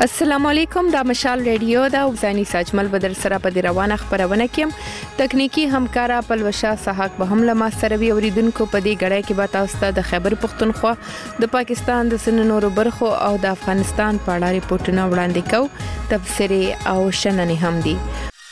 السلام علیکم دا مشال ریډیو دا وزانی ساجمل بدر سره په روانه خبرونه کې تکنیکی همکارا پلوشا صحاق به هم لمه سروي اوریدونکو په دې غړای کې به تاسو ته د خیبر پختونخوا د پاکستان د سننورو برخو او د افغانستان په اړه ریپورتونه وړاندې کوو تفسیری او شننې هم دي.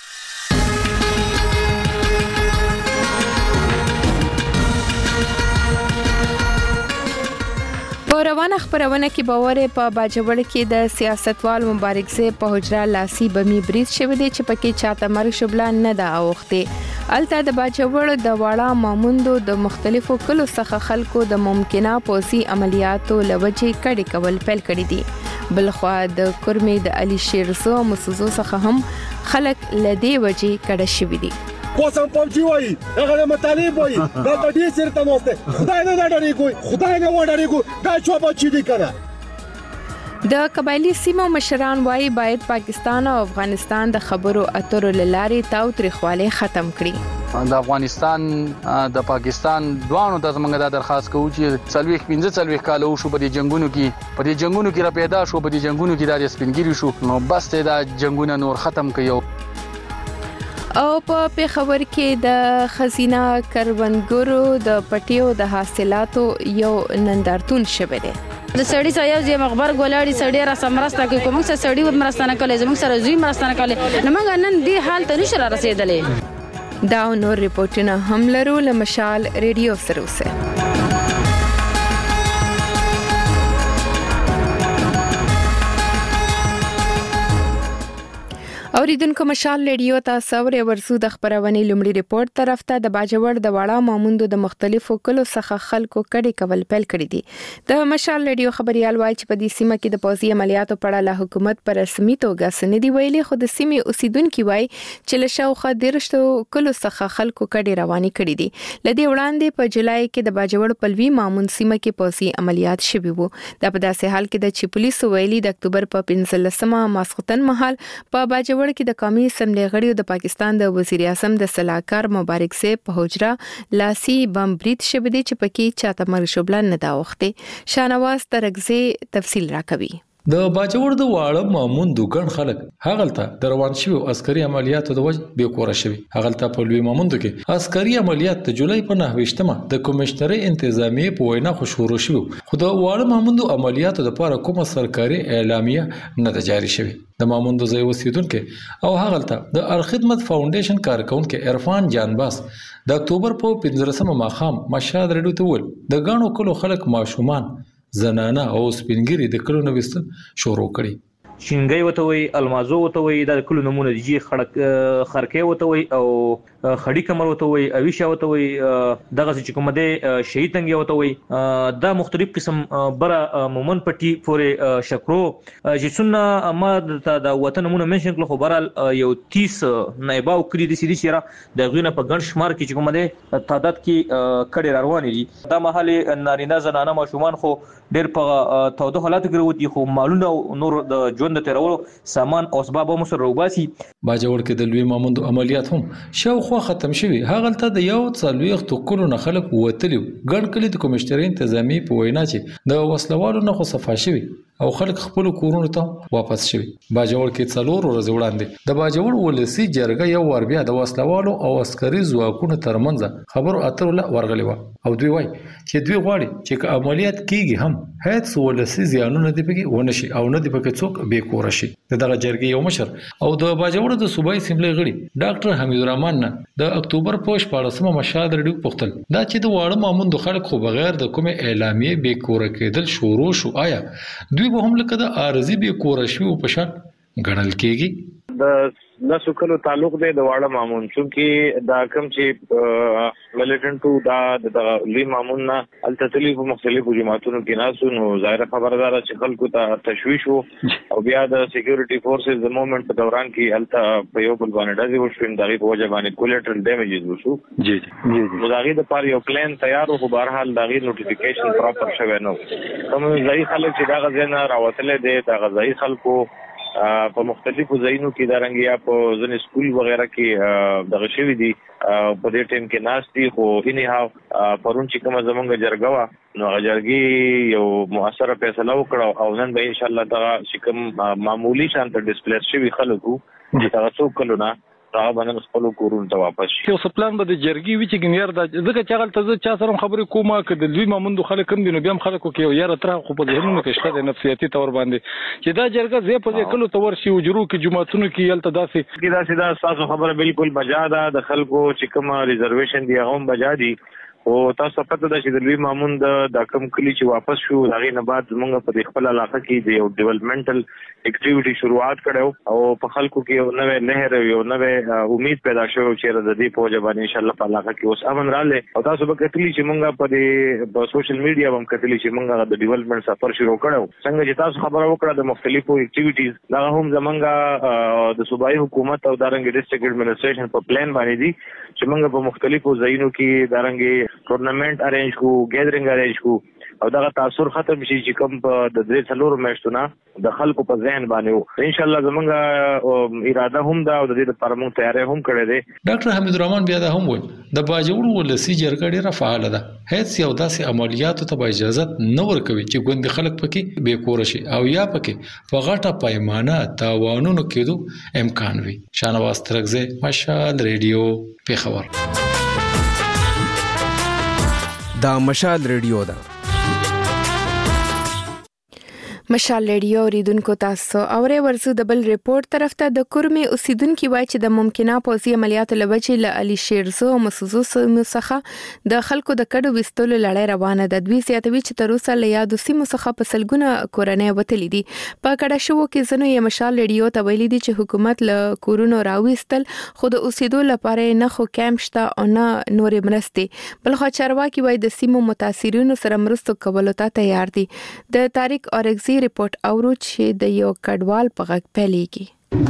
روانه خبرونه کې باور په باجوړ کې د سیاستوال مبارک سي په حجره لاسي بمي بریز شوی دی چې پکې چاته مرګ شبلان نه دا اوخته الته د باجوړ د واړه ماموندو د مختلفو کلو څخه خلکو د ممکنه پوسي عملیاتو لوجه کډي کول پیل کړی دي. بلخوا د کورمې د علي شیرزو مسوزو څخه هم خلک لدی وجه کډه شوی دي. قسم پمچی وای هغه مطالب وای دا د دې سره تماسته خدای نه ډاری کوي خدای نه وډاری کوي دا چوبه چي دي کړه. د قبایلی سیمو مشران وای باید پاکستان او افغانستان د خبرو اترو لارې تاو تاریخواله ختم کړي. د افغانستان د پاکستان دوانو د زمونږ د درخواست کوو چې 15 کال شو په دې جنگونو کې را پیدا شو په دې جنگونو کې د سپینګری شو نو بس ته د جنگونو نور ختم کړي. او په پیښور کې د خزینه کروندګرو د پټیو د حاصلاتو یو نندارتون شوه دی. د سړی سایه زی مخبر ګولاړي سړی را سمرسته کوي کوم څه سړی مرستانه کوي زموږ سره زوی مرستانه کوي نو موږ نن دې حال ته نشو را رسیدلې. دا نور ریپورتونه هم لرو له مشال ریډیو سره اوسه. اوریدونکو مشال ریډیو تاسو ورسو د خبرونه لومړی ریپورت طرف ته د باجوړ د واړه ماموندو د مختلفو کلو څخه خلکو کډي کول پیل کړی دي. د مشال ریډیو خبريال وایي چې په دې سیمه کې د پوځي عملیاتو په اړه له حکومت پر رسمي توګه سندې ویلي خو د سیمې اوسیدونکو وایي چې له شاوخوا 13 کلو څخه خلکو کډي رواني کړی دي. لدې وړاندې په جولای کې د باجوړ پلوي مامون سیمه کې پوځي عملیات شوي وو. دا په داسې حال کې د چې پولیسو ویلي د اکتوبر په 15مه ماسختن مهال په باجوړ کې د قومي اسمبلی غړیو د پاکستان د وزیر اعظم د صلاحکار مبارک سي په حجره لاسي بم برید شوی دی چې پکې چاته مرګ شوبلان نه دا وخته. شانواز ترغزي تفصیل راکوي. د باجوړ د واړه مامون دوکان خلک هغلته د روان شوی عسکري عملیاتو د وجه به کور شوی هغلته په لوی ماموند کې عسکري عملیات د جولای په 9مه د کمشنري انتظامیه په وینا خو شروع شو خو د واړه ماموند عملیاتو لپاره کومه سرکاري اعلامیه نه جاری شوی. د ماموند ځای اوسیدونکو او هغلته د الخدمت فاونډیشن کارکونکو عرفان جانباس د اکتوبر په 15مه ماخام مشهد ریډیو ته ول د غاڼو کلو خلک ماشومان زنانه او سپینګری د کلو نوستل شروع کړي. شینګي وته وي المازو وته وي د کلو نمونه دي خرکې وته وي او خړی کمر وته وي اویشه وته وي دغه چې کوم ده شهید تنګ وته وي دا مختلف قسم بره مومن پټي پورې شکرو چې سنه ما د وطن نمونه منشن کله خبرال یو 30 نایباو کړی د سړي شره د غوینه په ګڼ شمار کې چې کوم ده تعداد کې کډې روان دي. دا محل نارینه زنانه ماشومان خو ډېر په توده حالات کې وروتي خو مالونه نور د ژوند تیرولو سامان او اسباب هم سره وباسي. باجوړ کې د لوی ماموند عملیات هم شاوخوا ختم شوي هغلته د یو څلويخ توکلو نه خلک وتلی ګڼ کلی د کمشنري انتظامی په وینا چې د وسلوالو نه خو صفا شوي او خلک خپل کورونو ته واپس شوي. باجوړ کې څلور ورځې وړاندې د باجوړ ولسی جرګه یو ور بیا د وسلوالو او عسکري ځواکونو ترمنځ خبرو اترو له ورغلی و او دوی وای چې دوی غواړي چې عملیات کیږي هم هیڅ ولسی زیانونه دی پکې ونشي او نه دی پکې څوک به کور شي. د دغه جرګې یو مشر او د باجوړ د صوبایي اسمبلی غړي ډاکټر حمید الرحمن د اکتوبر په 14مه مشهد ریډیو پختل دا چې د واړه مامون د خلک خو بغیر د کومه اعلامیه به کور کېدل شروع شو آیا دوی به هم لکه د ارزي به کور شوی په شان غړل کېږي. د نسو کلو تعلق دی د واړه مامون چې دا کوم چې ملیټنټو دا د لوی مامون نه التتلی په مختلفو جماعتونو کې ناسو نو ظاهر خبردار چې خلکو ته تشویش او بیا د سکیورټي فورسز د موومېنټ په دوران کې الته په یو بل باندې داسې وشو دغه په وجه باندې کولیټرل ډیمیجز وشو. جی دغه د پاره یو پلان تیار او په هر حال دغه نوټیفیکیشن پراپر شوی نو کوم ځای خلک چې دا غزنه راوتل دي دا غزای خلکو په مختلفو ځایونو کې دا رنګ یا په ځینې سکول وغیرہ کې دغه شوی دي په دې ټیم کې ناشتي خو انهاو پرون چې کومه زمونږ جرګه وا نو جرګي یو مؤثره فیصله وکړه او نن به ان شاء الله دا چې کوم معمولی شانت ډیسپلیس شوی خلکو چې تاسو کولونه راو باندې خپل کورونو ته واپس شي. یو سپلان به د جرګي وی چې ګنیر د ځکه چې هغه ته چا سره خبرې کومه کړه د دوی ماموندو خلک هم دي نو بیا هم خلکو کې یو یاره تر خو په ذهنونو کې شته د نفسیاتي تور باندې چې دا جرګه زه په کلو تور شي وجرو کې جمعتونو کې یلته داسې دا سیده تاسو خبره بالکل بجا ده د خلکو چې کوم ریزرویشن دی هغه بجا دي او تاسو پته ده چې د لوی ماموند د کم کلی چې واپس شو هغه نه بعد موږ په خپل علاقه کې د یو ډیولپمنټل اکټیویټي شروعات کړو او په خلکو کې یو نوې لهر یو نوې امید پیدا شو چې د دې په وجه باندې ان شاء الله په علاقه کې اوس امن رااله او تاسو به کتلی چې موږ په سوشل میډیا باندې کتلی چې موږ د ډیولپمنٹ سفر شروع کړو څنګه چې تاسو خبره وکړه د مختلفو اکټیویټیز دا هم زمونږ د صوبایي حکومت او دارنګ ډیسټریکټ ایڈمنسټریشن په پلان باندې دي چې موږ په مختلفو ځایونو کې دارنګ ټورنمنت ارینج کو ګیدرینګ ارینج کو او دا تاثیر ختم شي چې کوم په د درې څلور میاشتونه د خلکو په ذهن باندې ان شاء الله زمونږ اراده هم دا او د دې لپاره موږ تیاری هم کړی دی. ډاکټر حمید الرحمن بیا دا هم وایي د باجوړ ولسی جرګه ډیره فعال ده هیڅ یو داسې عملیاتو ته اجازه نه ورکوي چې ګوند خلک پکې بے کور شي او یا پکې په غټه پیمانه تاوانونو کېدو امکان وي. شانواز ترغزه مشال ریډیو پیښور. دا مشال ریډیو ده. مشال ریډیو ریدونکو تاسو اوري ورسو د بل ریپورت طرف ته د کورمي اوسیدونکو وای چې د ممکنه پوزي عملیاتو لبچې ل علي شیرزو مسوزو څخه د خلکو د کډو وستلو لړۍ روانه ده. دوی سیاتوي چې تر اوسه ل یادو سیمو څخه په سلګونه کورنۍ وتلې دي. په کډه شو کې زنو یې مشال ریډیو ته ویلي دي چې حکومت له کورونو راويستل خو د اوسیدو لپاره نه خو کیمپ شته او نه نورې مرستې بل خو چارواکي وای د سیمو متاثرینو سره مرستو کولو ته تیار دي. د تاریخ اورګزي ریپورت اورو چې د یو کډوال په غږ پیلېږي.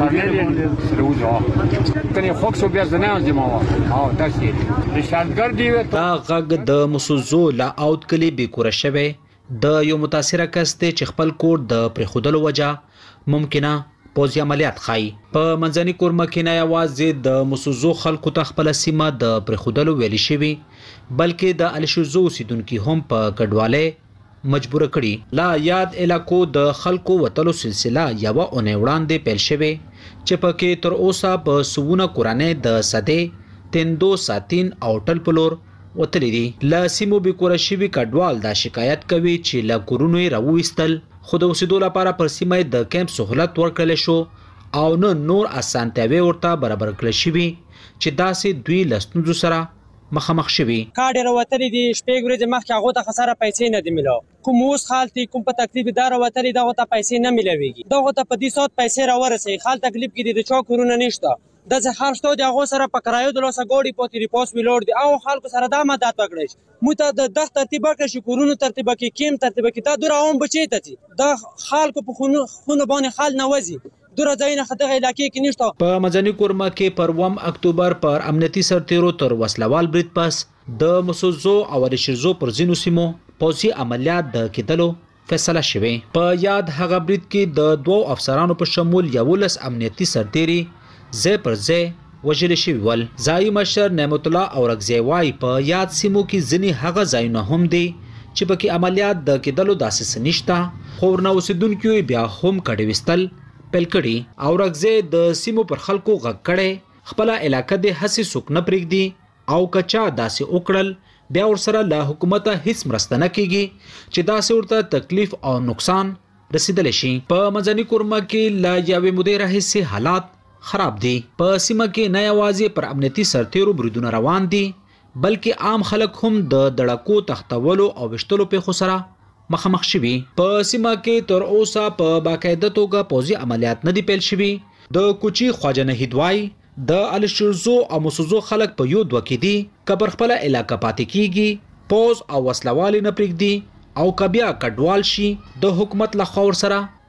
دا غږ د مسوزو لا اوت کلی بیکوره شوی د یو متاثره کس ته چې خپل کور د پرخودلو وجه ممکنه پوزي عملیات خای په منځني کورمه کې نه یوازې د مسوزو خلکو ته خپل سیمه د پرخودلو ویل شوی بلکې د الشوزو سیدونکو هم په کډواله مجبور کړي. لا یاد علاقو د خلکو وتلو سلسله یو اونۍ وړاندې پیل شوه چې پکې تر اوسه په سونه کورانه د سده تندو ساتین او ټل پلور وتلې دي. لا سیمو به کورشي کډوال دا شکایت کوي چې لا کورونو راوېستل خود اوسېدو لپاره پر سیمه د کیمپ سہولت ورکړل شو او نو نور اسانتیاوي ورته برابر کړل شي چې داسې دوی لستونزو سره مخامخ شوي. کاډر وتلې دي شپږ ورځې مخکې هغه ته خساره پیسې نه دي ملو کوم اوس خالتي کوم په تکلیف دار وتلې دغه ته پیسې نه ملويږي دغه ته په دې صوت پیسې راورسي خال تکلیف کې دي چا کورونه نشته د ځخار شته د هغه سره په کرایو د لوسه ګوډي پوتې ریپوس ویلور دي او خلکو سره د مدد وکړي مو ته د دغه ترتیب کړی شي کورونو ترتیب کې کیم ترتیب کې دا دراوم بچی ته د خلکو په خونه باندې خال نوځي دوره ځایونه خدغه علاقې کې نشته. په مدني کورمه کې پر 1 اکتوبر پر امنیتي سرتیرو تر وسلوال برید پس د مسوزو او د شیرزو پر زینو سیمو پوزي عملیات د کېدلو فیصله شوه. په یاد هغه برید کې د دوو افسرانو په شمول 11 امنیتي سرتیري زې پر زې وجل شوی ول. ځای مشر نعمت الله اورګزی وای په یاد سیمو کې ځنی هغه ځایونه هم دي چې پکې عملیات د کېدلو داسې نشته خو نو اوسیدونکو بیا هم کډې وستل پیل کړي. اورګزی د سیمو پر خلکو غږ کړي خپل علاقې د حسي سوک نه پرېږدي او کچا داسې وکړل بیا ورسره له حکومت هیڅ مرسته نه کیږي چې داسې ورته تکلیف او نقصان رسیدل شي. په مدني کورمه کې لا یوې مودې راهیسې حالات خراب دي. په سیمه کې نه یوازې پر امنیتي سرتیرو بریدونه روان دي بلکې عام خلک هم د دړکو تختولو او وشتلو په خسره مخامخ شوي. په سیمه کې تر اوسه په باقاعده توګه پوزي عملیات نه دي پیل شوي. د کوچی خواجه نهیدوای د الشرزو او مسوزو خلک په یو دوه کې دي کبر خپل علاقه پاتې کیږي پوز او وسلوال نه پرېږدي او کبیا کډوال شي د حکومت له خور سره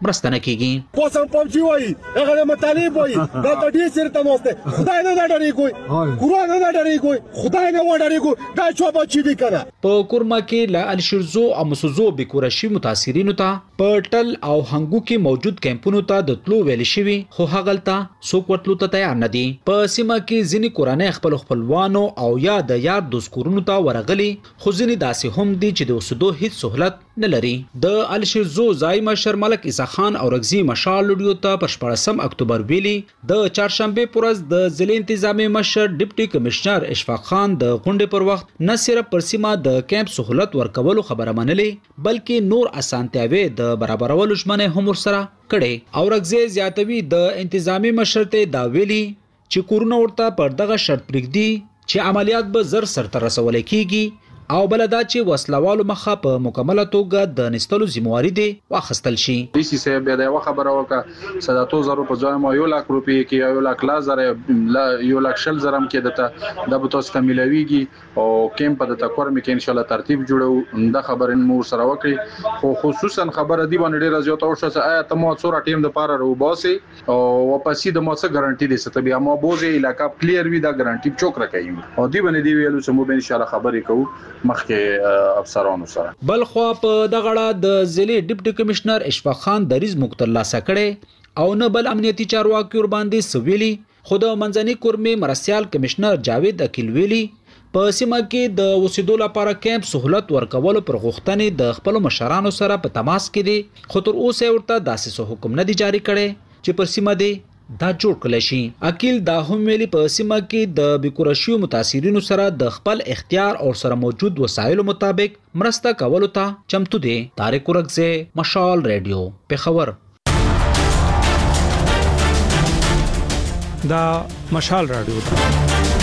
مرسته نه کیږي. پوسم پمچی وای هغه د مطالب وای دا د دې سره تماسته خدای نه ډاری کوي قرآن نه ډاری کوي خدای نه وډاری کوي دا چوبه چی دي کنه. په کورما کې لا الشرزو او مسوزو بکورشي متاثرینو ته پټل او هنګو کې موجود کیمپونو ته د تلو ویل شوی خو هغلته څوک ورتلو ته تیار نه دي. په سیمه کې ځینې کورانه خپلوانو او یا د یار دوست کورونو ته ورغلي خو ځینې داسې هم دي چې د اوسېدو هیڅ سہولت نه لري. د الشرزو ځای مشر ملک عیسی خان او رغزي مشال لډیو ته په 14 اکتوبر ویلي د چهارشنبه پورز د ضلع انتظامی مشر ډیپټي کمشنر اشفاق خان د غونډې پر وخت نه صرف پر سیمه د کیمپ سہولت ورکولو خبره منلې بلکې نور اسانتیاوي د برابرولو ژمنه هم ورسره کړي. او رغزي زیاتوي د انتظامی مشر ته دا ویلي چې کورونه ورته پر دغه شرط پرېږدي چې عملیات به زر سرته رسول کیږي او بلدا چې وسلوالو مخه په مکمله توګه د نستلو ذمہواری دی واخستل شي. ډي سي صاحب بیا د خبره وکړه 700,000 په ځای ما 1 لک روپۍ کې 1 لک لازر 1 لک شل زرم کې د بتوس تملويږي او کیمپ د تکور مې کې ان شاء الله ترتیب جوړو د خبرې مو سره وکړي خو خصوصا خبره دی باندې ډیره زیاته او شته آیا ته مو څوره ټیم د پاره روباسي او واپسې د مو څه ګارانټي دي ست بیا مو بوزي علاقہ کلیر وي دا ګارانټي چوک راکایو او دی باندې دی ویلو سمو به ان شاء الله خبرې کوو مخکې افسرانو سره. بل خو په دغړه د ضلع ډیپټي کمشنر اشفاق خان دریز مقتلا سکړې او نه بل امنیتي چارواکي ور باندې سویلي خود منځني کورمي مرسیال کمشنر جاوید اکیل ویلي په سیمه کې د اوسېدو لپاره کیمپ سہولت ورکولو پر غوښتنې د خپل مشرانو سره په تماس کې دي خو تر اوسه ورته داسې حکم نه دی جاری کړي چې پر سیمه دی دا جوړ کړل شي. اکیل دا هم ویلي په سیمه کې د بکورشیو متاثرینو سره د خپل اختیار او سره موجود وسایلو مطابق مرسته کولو ته چمتو دي. طارق ورغزه مشال ریډیو پېښور. دا مشال رادیو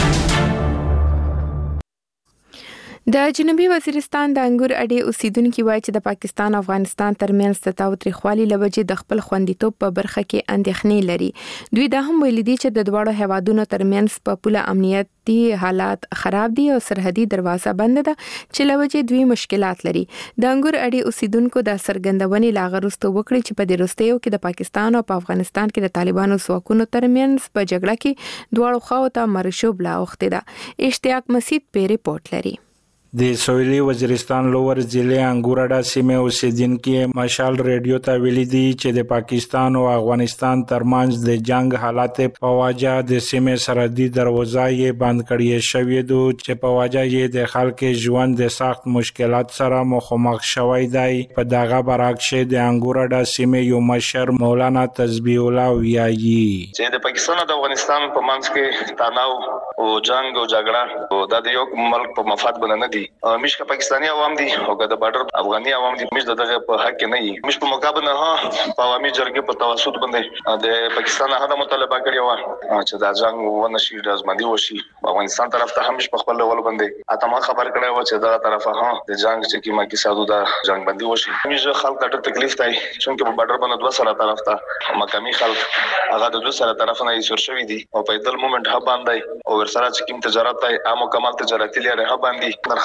د جنوبي وزیرستان د انګور اډې اوسیدونکو وایي چې د پاکستان او افغانستان ترمنځ د تاوتریخوالي لوجې د خپل خوندیتوب په برخه کې اندېښنې لري. دوی دا هم ویلي دي چې د دواړو هیوادونو ترمنځ په پوله امنیتي حالات خراب دي او سرحدي دروازه بند ده چې لوجې دوی مشکلات لري. د انګور اډې اوسیدونکو د سرګندونې لاغرستو وکړي چې په دې وروستیو کې د پاکستان او په افغانستان کې د طالبانو ځواکونو ترمنځ په جګړه کې دواړو خواو ته مرشوب لا وخت ده. اشتیاق مسید په ریپورت لري. د سویلي وزیرستان لوور ضلع انګورډا سیمه اوسیدونکو مشال ریډیو ته ویلي دي چې د پاکستان او افغانستان ترمنځ د جنگ حالات په وجه د سیمه سرحدي دروازه یې بند کړې شوې ده چې په وجه یې د خلکو ژوند د سخت مشکلات سره مخامخ شوی دی. په دغه برعکس د انګورډا سیمه یو مشر مولانا تسبیح الله ویایي چې د پاکستان او افغانستان په منځ کې تناو او جنگ او جګړه د یو ملک په مفاد باندې مش کا پاکستانی عوام دي او د بارډر افغاني عوام دي مش دغه په حق نه وي مش په مقابله ها په عوامي جرګې په توسط باندې د پاکستان هغه مطالبه کړی و چې دا جنگ ونشي رازمندي وشي افغانستان طرف ته هم په خپل ول باندې اتما خبر کړی و چې دا طرفه ها د جنگ چې کیما کې سادو دا جنگ بندي وشي مش خلک ته تکلیف دی چې په بارډر باندې دوه سره طرف ته مقامي خلک هغه د دوه سره طرف نه یې سر شوی دي او په دل مومنت ها باندې او ورسره چې کوم تجارت دی عامو کمال تجارتي لري ها باندې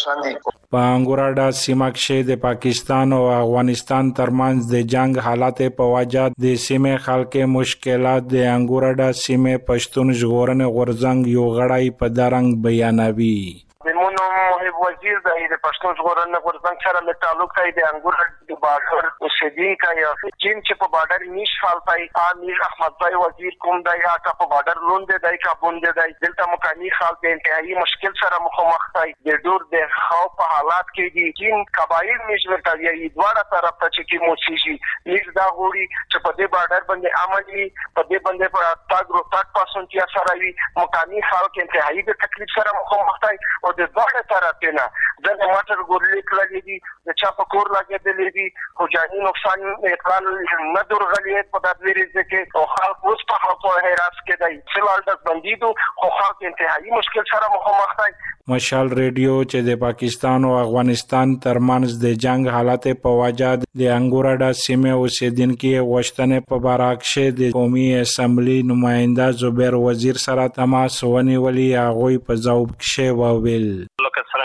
په انګورډا سیمه کې د پاکستان او افغانستان ترمنځ د جنگ حالات په وجه د سیمه خلکو مشکلات د انګورډا سیمه پښتون ژغورنې غورځنګ یو غړی په درنګ بیانوي. مونږ محب وزیر د پښتون ژغورنې غورځنګ سره له تعلق دی د انګورډا د بارډر اوسېدونکو یا چین چې په بارډر نش فالپای امیر احمد بای وزیر کوم دی هغه په بارډر لوند دی کا بوند دی دلته مکاني خلک د انتهایی مشکل سره مخامخ دي د ډور د خوف په حالات کې دي چین قبایل نشور کوي دواړه طرف ته چې موسیږي لیک دا غوړي چې په دې بارډر باندې عملي په دې باندې په تاګ روتاک پاسونتیا سره وي مکاني خلک انتهایی د تکلیف سره مخامخ دي او د دواړه طرف نه د موټر ګورلې کړلې دي د چا په کور لګېدلې دي خو جاني نقصان اقبال نه درغلې په تدبیر کې او خلک اوس په خپل هراس کې دي فلال د بندیدو خو خلک انتهایی مشکل سره مخامخ دي. مشال ریډیو چې د پاکستان او افغانستان ترمنځ د جنگ حالات په وجه د انګورډا سیمه اوسیدونکو غوښتنې په برعکس د قومي اسمبلی نماینده زبیر وزیر سره تماس ونیولې هغه په ځواب کې وویل لکه څنګه چې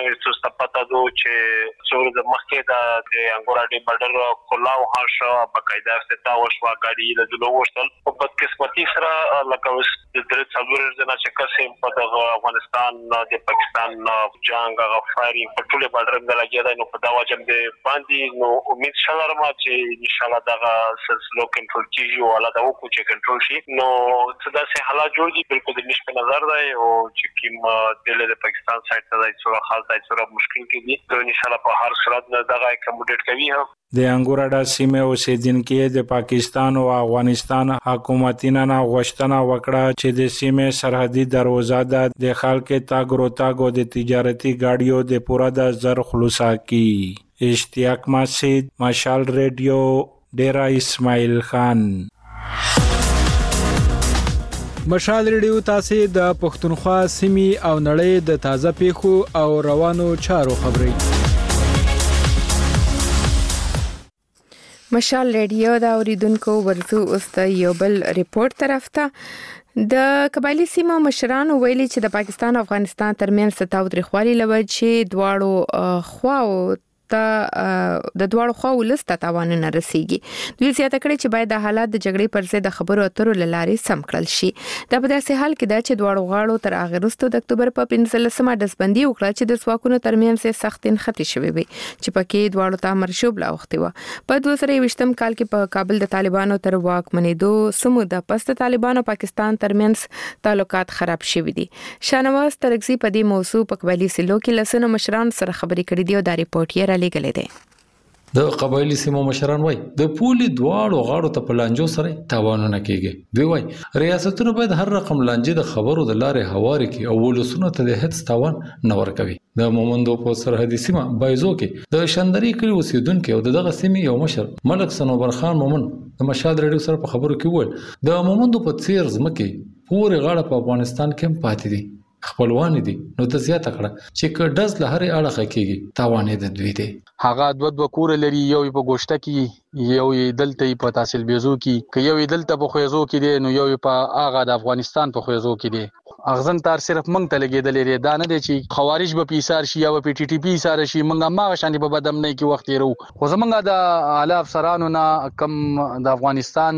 تاسو ته پته ده چې څو د مخکې د انګوراډي بارډر کلاو هاشه بقاعده افتتاح وشوه ګاډي له دلو وشتل په بدقسمتي سره لکه اوس د درې څلور ځله چې قسم په دغه افغانستان د پاکستان جنگ غفاري په ټوله بارډر کې لګیدا نو په دا وجه باندې نو امید شلرم چې ان شاء الله دغه سلسله کنټرول کیږي او الله دا وکړي چې کنټرول شي نو څه داسې حالات جوړ دي بالکل د نش په نظر دی او چې کوم د پاکستان سایت ته د څوره حالت څوره مشکل کې دي نو ان شاء الله په هر صورت نه دغه اکموډیټ کوي هم د انګوراډا سیمه اوسیدونکو د پاکستان او افغانستان حکومتونو نه غوښتنه وکړه چې د سیمه سرحدي دروازه د خلکو تاګ او د تجارتي گاډیو د پوره د زر خلاصا کی اشتیاق مسجد مشال ریډیو ډیرا اسماعیل خان مشال ریډیو تاسو د پښتونخوا سیمې او نړۍ د تازه پیښو او روانو چارو خبري مشال ریډیو دا اوریدونکو ورزو اوس د یو بل ریپورت طرف ته د قبایلی سیمو مشرانو ویلي چې د پاکستان او افغانستان ترمنځ تاوتریخوالي لوجه دواړو خواو د دواړو خواو لسته تاوانونه رسیږي دوی زیاته کړي چې باید د حالات د جګړې پر ضد د خبرو اترو لارې سم کړل شي دا په داسې حال کې دا چې دواړو غاړو تر هغه وروسته د اکتوبر په 15مه دسبندي وکړه چې د ځواکونو ترمنځ سخت انختی شوې وي چې پکې دواړو ته مرشوب لا وختي و په 2020م کال کې په کابل د طالبانو تر واکمنېدو سمو د پست طالبانو پاکستان ترمنځ تعلقات خراب شوي دي شانواز ترغزي په دې موضوع په قبایلی سلو کې لسنو مشران سره خبرې کړې دي او دا ریپورت یې لګلې ده د قبایلی سیمو مشران وای د پولی دواړو غاړو ته پلانجو سره تاوانونه کیږي دوی وای ریاستونو باید هر رقم لانجې د خبرو د لارې هواري کی او ولسونو ته د هیڅ تاوان نه ورکوي د مومندو په سرحدي سیمه بایزو کې د شندري کلی اوسیدونکو او دغه سیمه یو مشر ملک سنوبر خان مومن د مشال ریډیو سره په خبرو کې وویل د مومندو په څیر ځمکه پورې غاړه په افغانستان کې پاتې دي خپلوان دي نو د زیاته کړه چې کډز لهري اړه کېږي تاوانې د دوی دي هغه دوه کور لري یو په ګوشته کې یو دلته په تحصیل بیزو کې یو دلته په خویزو کې دي نو یو په هغه د افغانستان په خویزو کې دي اغزن تار صرف مونږ ته لګیدل لري دا نه دي چې خوارج به پیسار شي یا په ټي ټي پی سره شي مونږه ما شان په بدم نه کې وخت یرو خو زمونږ د اعلی افسرانو نه کم د افغانستان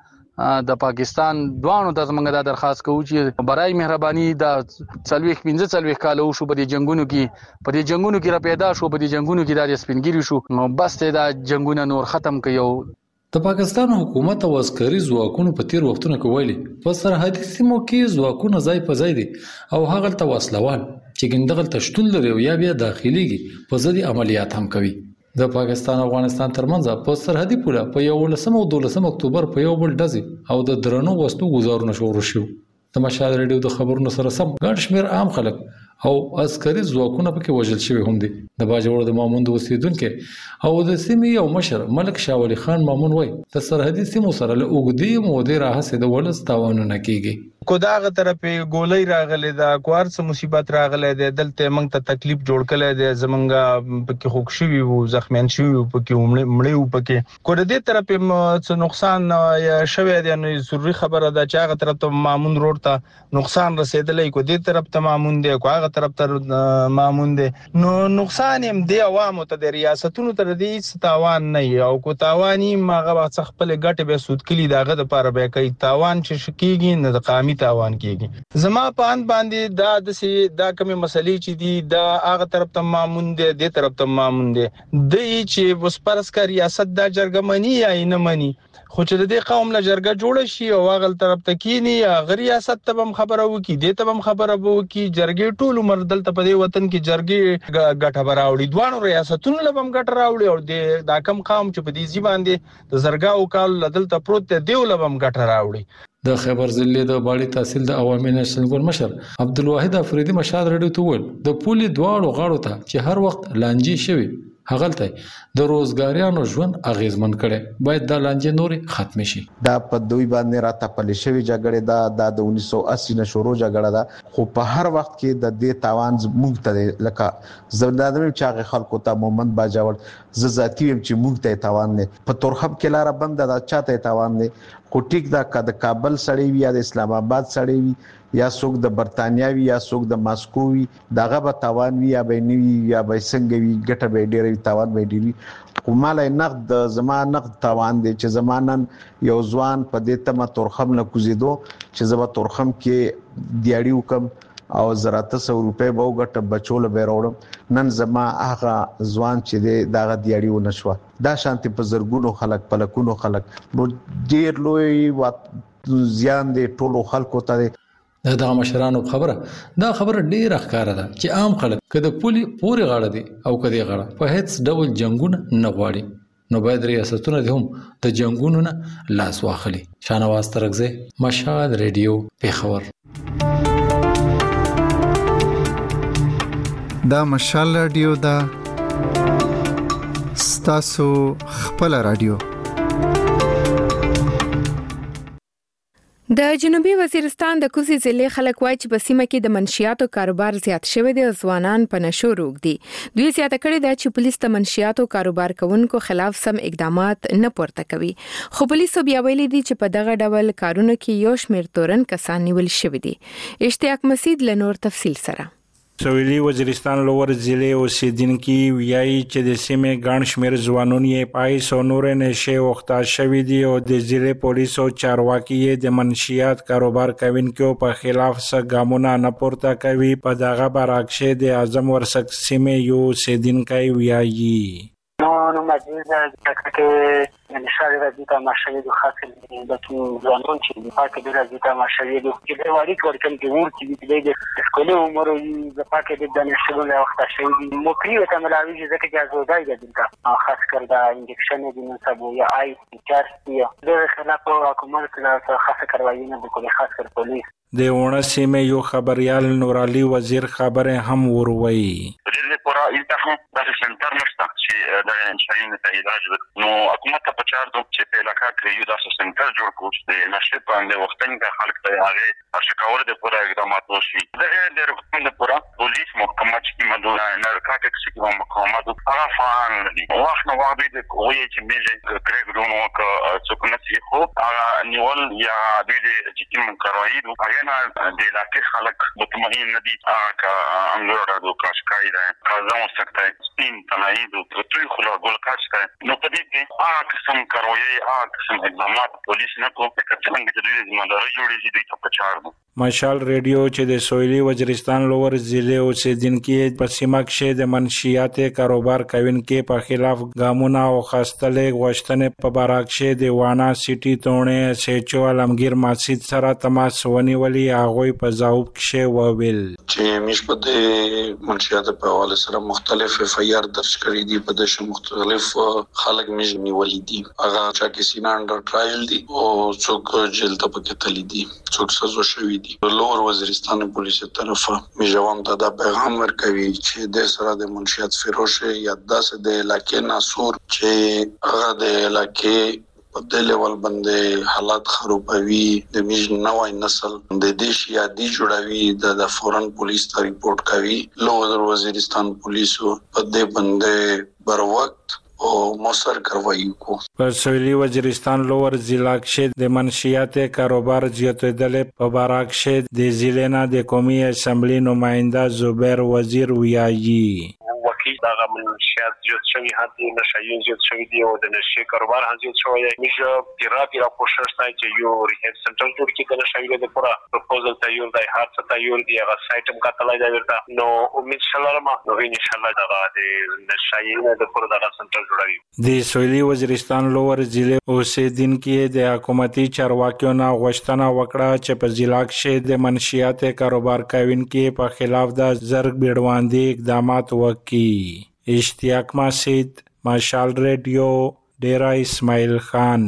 د پاکستان دوانو ته موږ دا درخواست کوو چې برای مهرباني د 15 کال شو په دې جنگونو کې را پیدا شو په دې جنگونو کې د سپینګری شو نو بس ته دا جنگونه نور ختم کړو د پاکستان حکومت او عسکري ځواکونو په تیر وختونو کې ویلي په سرحدي سیمو کې ځواکونه ځای په ځای دي او هغه ته وسلوال چې ګندغل تشتون لري یا بیا داخليږي په ځدي عملیات هم کوي د پاکستان او افغانستان ترمنځ په سرحدي پوله په 11 او 12 اکتوبر په یو بل ډزي او د درنو وسلو گزارونه شروع شو د مشال ریډیو د خبرونو سره سم ګڼ شمېر عام خلک او عسکري ځواکونه پکې وژل شوی هم دي د باجوړ د ماموند اوسیدونکو او د سیمې یو مشر ملک شاه ولی خان مامون وای د سرحدي سیمو سره له اوګدي مودې راهسه د ولس تاوانونه کیږي کو داغه طرفه ګولۍ راغله دا کوارڅ مصیبت راغله د دلته موږ ته تکلیف جوړ کړي د زمونږه پکې خوښ شوی وو زخمیان شوی وو پکې مړی وو پکې کو د دې طرفه څه نقصان یا شوی دی نو ضروري خبره ده چې هغه طرف ته مامون روډ ته نقصان رسیدلې کو دې طرف ته مامون دی کو هغه طرف ته مامون دی نو نقصان هم دی عوامو ته د ریاستونو ته د تاوان نه او کو تاوانی ماغه خپل ګټه به سود کلی داغه د پاره به کوي تاوان چې شکیږي نه د قامي تاوان کیږي زما په ان باندې دا کومه مسلې چې دي دا هغه طرف ته مامون دي د طرف ته مامون دي د چې وسپارس کا ریاست دا جرګمنی یا نه مني خو چې د دې قوم له جرګه جوړ شي او هغه طرف ته کینی هغه ریاست ته هم خبره وکي د ته هم خبره وکي جرګې ټول عمر دلته په دې وطن کې جرګې ګټه براوړي دوانو ریاستونو له هم ګټه راوړي او دا کم قوم چې په دې ځبان دي د زرګا او کال دلته پروت دی له هم ګټه راوړي د خیبر ضلع د باړی تحصیل د عوامي نېشنل ګوند مشر عبدالواحد افریدي مشال ریډیو ته ویل د پولی دواړو غاړو ته چې هر وخت لانجې شوي هغه ته د روزګاریانو ژوند اغیزمن کړي باید د لانجې نورې ختم شي دا په دوی باندې راته پلي شوی جګړه دا د 1980 نه شروع جګړه ده خو په هر وخت کې د دې تاوان موږ ته لکه زردادم چې هغه خلکو ته مومند باجوړ ززاتی چې موږ ته تاوان نه په تورخم کې لار بند دا چاته تاوان نه خو ټیک دا د کابل سړی وي یا د اسلام آباد سړی وي یا څوک د برتانیاوي یا څوک د ماسکووي دغه به تاوان وي یا به نوي یا به څنګه وي ګټه به ډېر تاوان به ډېر کوماله نقد زما نقد تاوان دي چې زمانن یو ځوان په دې تمه تورخم نه کوزیدو چې زما تورخم کې دیاړي وکم او زراته 100 روپے به وګټه بچول به راوړم نن زما هغه ځوان چې دغه دیاړي و نشو دا شانتي په زرګونو خلک په لکونو خلک نو ډیر لوی زیان دي ټولو خلکو ته دغه مشرانو خبره ډیره ښکاره ده چې عام خلک کله پوری غاړه دي او کدي غاړه په هیڅ ډول جنگونه نه غواړي نو باید ریاستونه هم د جنگونو نه لاس واخلي. شانواز ترغزه مشال ریډیو پیښور. دا مشال رادیو دا ستاسو خپل رادیو. د جنوبي وزیرستان د کوزي ضلع خلک وایي چې په سیمه کې د منشیاتو کاروبار زیات شوی دی او ځوانان په نشو روږ دي. دوی زیاته کړې ده چې پولیس د منشیاتو کاروبار کوونکو خلاف سم اقدامات نه پورته کوي. خو پولیسو بیا ویلي دي چې په دغه ډول کارونو کې یو شمېر تورن کسان نیول شوي دي. اشتیاق مسعود له نور تفصیل سره. سویلي وزیرستان لوور ضلع اوسیدونکي ویایي چې د سیمې ګڼ شمېر ځوانان یې پایس او نور نشه وخته شوي دي او د ضلع پولیسو چارواکي یې د منشیات کاروبار کوونکو په خلاف څه ګامونه نه پورته کوي. په دغه برعکس د اعظم ورسک سیمې یو اوسیدونکی ویایي نو مجلس که نشاره راځي ته ماشوي د خاصل د ځوانون چې د پاکه د راځي ته ماشوي د چې د وړي ورکم کې ورته د سکولو عمر د پاکه د نشو له وخت شوی موکري ته ملاوي چې ځکه جزودای د دلته خاص کر د انجکشن د نسبو یا آی چارسي د خلاف حکومت له خاصه کاروایی نه د کلی خاص کر پولیس د ونه سیمه یو خبريال نور علي وزیر خبره هم وروي د پورا التهم د سنټر نشته چې د انشاءین ته علاج نو حکومت په چار دوه چې په علاقه کې یو د سنټر جوړ کوچ د نشه باندې وختن د خلک ته هغه اشکاور د پورا اقدامات وشي د حکومت د پورا پولیس محکمه چې مدونه نارکاتکس کې محکمه د هغه فعال دي وخت نو وخت د کوی چې میږي کرګرونو ک څوک نه سي خو هغه نیول یا د چې من کاروي هغه نه د علاقې خلک مطمئن نه دي هغه انګور د کاشکای ده ځم سکتای سپین تناید او ټول خلا ګل کاشکای نو په دې کې هغه قسم کاروي هغه قسم اقدامات پولیس نه کوي چې څنګه د دې ځمنداري جوړې دي ته پچار دي. مشال ریډیو چې د سویلي وزیرستان لوور ضلع اوسیدونکي په سیمه کې د منشیات کاروبار کوونکو په خلاف ګامونه او خاصتلې غوښتنې په برعکس د وانا سيټي تونه سېچو عالمگیر مسجد سره تماس ونیولي هغه په ځواب کې وویل چې مش په د منشیات په حواله سره مختلف FIR درج کړي دي په دغه مختلف خلک مش نیولې دي هغه چې سینا انډر ټرایل دي او څوک جیل ته پکې تللی دي څوک سزا شوی لوور وزیرستان پولیس طرفه میجوام ته دا پیغام ورکوي چې د سره د منشیات فروش یا داسې د علاقې ناسور چې هغه د علاقې په د لیول باندې حالات خرابوي د میج نوای نسل د دې شیادي جوړوي د فورن پولیس ته ریپورت کوي لوور وزیرستان پولیسو په دې باندې بر وخت او موثر کاروایی کو. په سویلي وزیرستان لوور ضلع کې د منشیات کاروبار زیاتېدل په برعکس د ضلع نه د قومي اسمبلی نماینده زبیر وزیر ویایي وکیل دغه منشیات زیات شوی هدي نشایي زیات شوی دی او د نشي کاروبار هم زیات شوی دی میشه پیرا کوشش کوي چې یو ریهاب سنټر جوړ کړي د نشایي د پورا پروپوزل تیار دی هر څه تیار دی هغه سایت هم کتلای دی ورته نو امید شلرم نو ان شاء الله دغه د نشایي د پورا دغه سنټر د سویلي وزیرستان لوور ضلع اوسیدونکو د حکومتي چارواکیو نه غوښتنه وکړه چې په ضلع کې د منشیات کاروبار کوونکو په خلاف د زرګ بیړواندي اقدامات وکړي. اشتیاق مسعود مشال ریډیو ډیرا اسماعیل خان.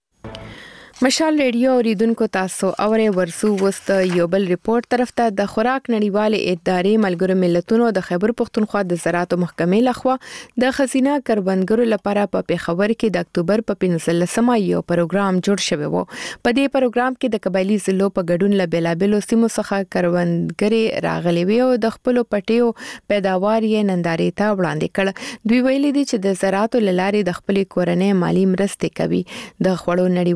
مشال ریډیو اوریدونکو تاسو اورې ورسو وست یو بل ریپورت طرف ته د خوراک نړیواله ادارې ملګرو ملتونو د خیبر پختونخوا د زراعت محکمې لخوا د خزینه کروندګرو لپاره په پیښور کې د اکتوبر په 15مه یو پروګرام جوړ شوی وو. په دې پروګرام کې د قبایلی ضلعو په ګډون له بیلابلو سیمو څخه کروندګري راغلي وي او د خپل پټیو پیداوار یې نندارې ته وړاندې کړ. دوی ویلي دي چې د زراعت لارې د خپل کورنۍ مالی مرستې کوي. د خوړو نړیواله ادارې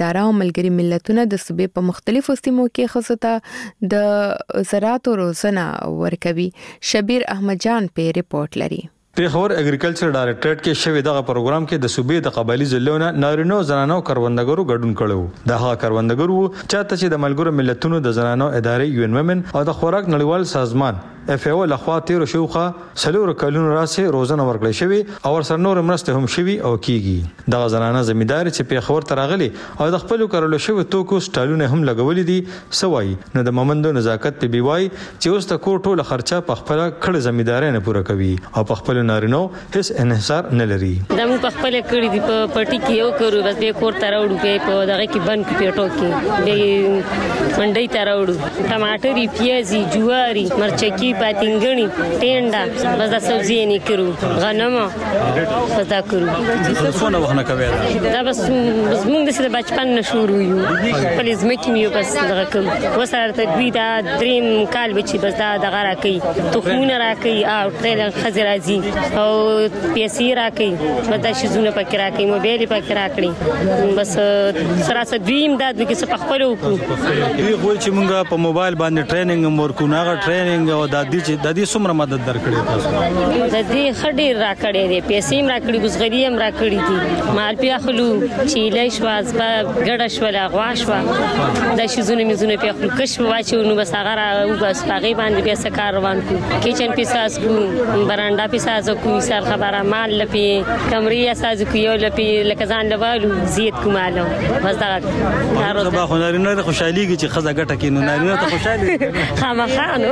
اداره او ملګری ملتونه د صوبې په مختلفو سیمو کې خصوصا د زراعت روزنه ورکوي. شبیر احمد جان په ریپورت لري. پیښور اګریکلچر ډایریکټریټ کې شوی دغه پروګرام کې د صوبې د قبایلی ضلعونو نارینو زنانو کروندګرو ګډون کړو. د هغه کروندګرو چاته چې د ملګرو ملتونو د زنانو ادارې یون ومن او د خوراک نړیوال سازمان FAO لخوا تیر شوخه سلور کلونو راسه روزنه ورکړل شوی او ورسره نور مرسته هم شوی او کیږي. دغه زنانه زمیندار چې پیښور ترغلي او د خپل کارولو شوی توکو سټالونه هم لګولې دي سوای نو د مومندو نزاکت په بیوای چې اوس د کور ټوله خرچه په خپل کړه زمینداري نه پوره کوي او په خپل نارینو هیڅ انحصار نه لري. د موږ په خپل کړي دی په پټي کې یو کړو بس به کور تراوړو په دغه کې بند کې پیټو کې به منډي تراوړو ټماټر پیازي جواري مرچکی پاتینګنی ټینډا بس د سبزی نه کړو غنم بس دا کړو څونه وخت نه کوي دا بس موږ د بچپن نه شروع یو په لزمکې میو بس دغه کوم وسره تدوی دا دریم کال بچي بس دا دغه راکې تخمونه راکې او تل خزرازي او پیسې راکې بس دا شزونه پکې راکې موبایل پکې راکړي بس سره دویم دا د څه پخپل وکړو. دوی خو چې موږ په موبایل باندې ټریننګ ورکو ناغه ټریننګ او د دې څومره مدد درکړي تاسو؟ د دې خډیر راکړي دي پیسې هم راکړي ګزغری هم راکړي دي مال په خلو چې لیش واز با ګډه شو لا غواښ د شزونه میزونه په خلو کښ واچو نو بس هغه او بس هغه باندې به سکار روان کو کچن پیساس کو برانډا پیساس کو سر خبره مال لپی کمرې اساس کو یو لپی لکه ځان لوالو زیات کومالو بس دا کارو زما خو نارینه خوشاليږي چې خزه ګټه کینو نارینه ته خوشاله خامخانو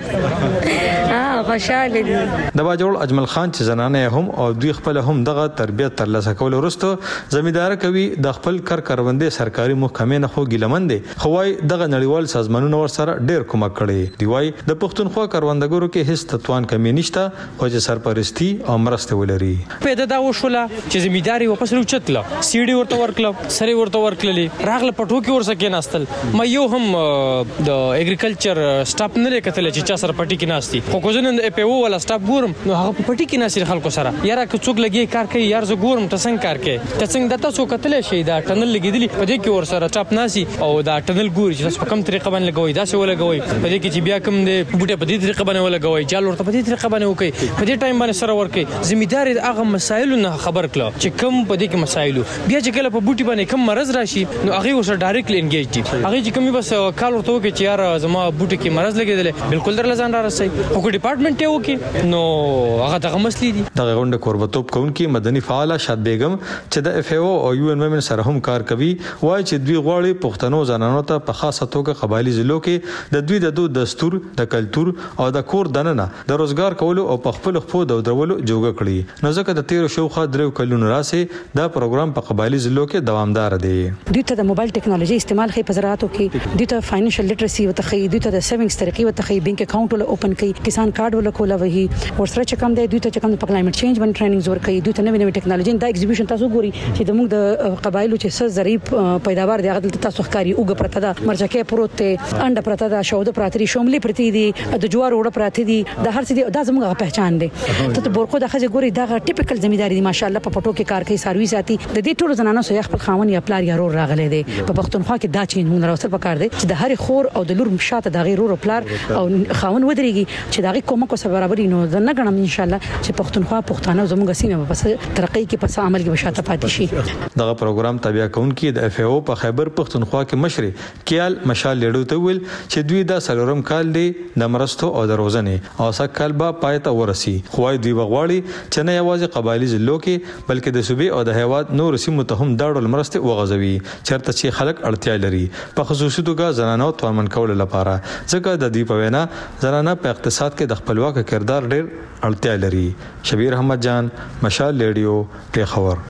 خوشاله دي. د باجوړ اجمل خان چې زنانه هم او دوی خپل هم دغه تربیت ترلاسه کول وروسته زمیندار کوي د خپل کروندې سرکاري محکمې نه خو ګلمن دي خوای دغه نړیوال سازمانونو ور سره ډیر کومک کړي دی وای د پښتونخوا کروندګرو کې هیڅ تطوان کمی نشته خو چې سرپرستی او مرسته ولري. پیدا دا وشوله چې زمینداری واپس لوچتله سیډي ورته ورکړه سری ورته ورکړلې راغله پټو کې ورسه کې ناستل ما یو هم د اګریکلچر سټاپ نه کتل چې چا سره پټي کې ناشتي خو کوزنه د FAO ولا سټاپ ګورم نو هغه په پټي کې ناشتي خلکو سره یاره که څوک لګي کار کوي یار ز ګورم تاسو کار کوي تاسو د تاسو کتل شي دا ټنل لګیدلی په دې کې ور سره سټاپ ناشي او دا ټنل ګوري چې تاسو په کوم طریقه باندې لګوي دا څه ولګوي په دې کې چې بیا کوم د بوټه په دې طریقه باندې ولګوي جال ورته په دې طریقه باندې وکي په دې ټایم باندې سره ورکي زمیندار هغه مسایل نه خبر کړه چې کوم په دې کې مسایل بیا چې کله په بوټي باندې کوم مرز راشي نو هغه ورسره ډایرکټلی انګیج دي هغه چې کومي بس کال ورته وکي چې یار زما بوټي کې مرز لګیدل بالکل در لزان را رسي خو ډپارټمنټ یو کې نو هغه دغه مسلې دي. دغه غونډه قربتوب کوونکی مدني فعال شاد بیگم چې د FAO او UN Women سره هم کار کوي وایي چې دوی غواړي پښتنو زنانو ته په خاصه توګه قبایلی ضلعو کې د دوی د دستور د کلچر او د کور دننه د روزګار کولو او په خپل خپل د درولو جوګه کړي نو ځکه د 13 شوخه درو کلونو راسه دا پروګرام په قبایلی ضلعو کې دوامدار دی. دوی ته د موبایل ټیکنالوژي استعمال خې په زراعتو کې دوی ته فاینانشل لټرسي وتخې دوی ته د سیوینګز طریقې وتخې بانک اکاونټ ول اوپن کړي کسان کارت ول کوله وهي ورسره چې کوم دی دوی ته چې کوم په کلایمټ چینج باندې ټریننګز ورکړي دوی ته نوې نوې ټیکنالوژي دا ایگزیبیشن تاسو ګوري چې د موږ د قبایلو چې څه زری پیداوار دی هغه تاسو ښکاری اوګه پرته ده مرچکه پروت ته انډه پرته ده شاوده پراتري شوملي پرتی دي د جوار وړه پراته دي د هر څه دا زموږه پہچان دی ته بورخو د خځه ګوري دا ټیپیکل زمینداری دی ماشاءالله په پټو کې کار کوي سروي ساتي د دې ټولو زنانو سره خپل خاون یا پلار یا رور راغلي دي په پښتونخوا کې دا چین موږ راوستل پکار دي چې د هر خور او د لور مشاته د غیر رور پلار او خاون ودرېږي چې دا غي کومه کو سره برابرۍ نو نه غنم ان شاء الله چې پښتونخوا پښتانه زموږ سیمه په ترقۍ کې په عمل کې بشاته پاتې شي. دغه پروګرام تابع کونکي د FAO په خیبر پښتونخوا کې مشر کیال مشال لیډو ته ویل چې دوی د سلورم کال دی د مرستو او د روزنې او سکل با پایته ورسي خوای دوی بغواړي چې نه یوازې قبایلی ضلعو کې بلکې د صوبې او د هیواد نور سیمو ته هم داړل مرسته وغځوي چرته چې خلک اړتیا لري په خصوصي توګه زنانو تومن کول لپاره ځکه د دې په وینا زنانه په اقتصاد کې د خپلواک کردار ډېر اړتیا لري. شبیر احمد جان مشال ریډیو پیښور.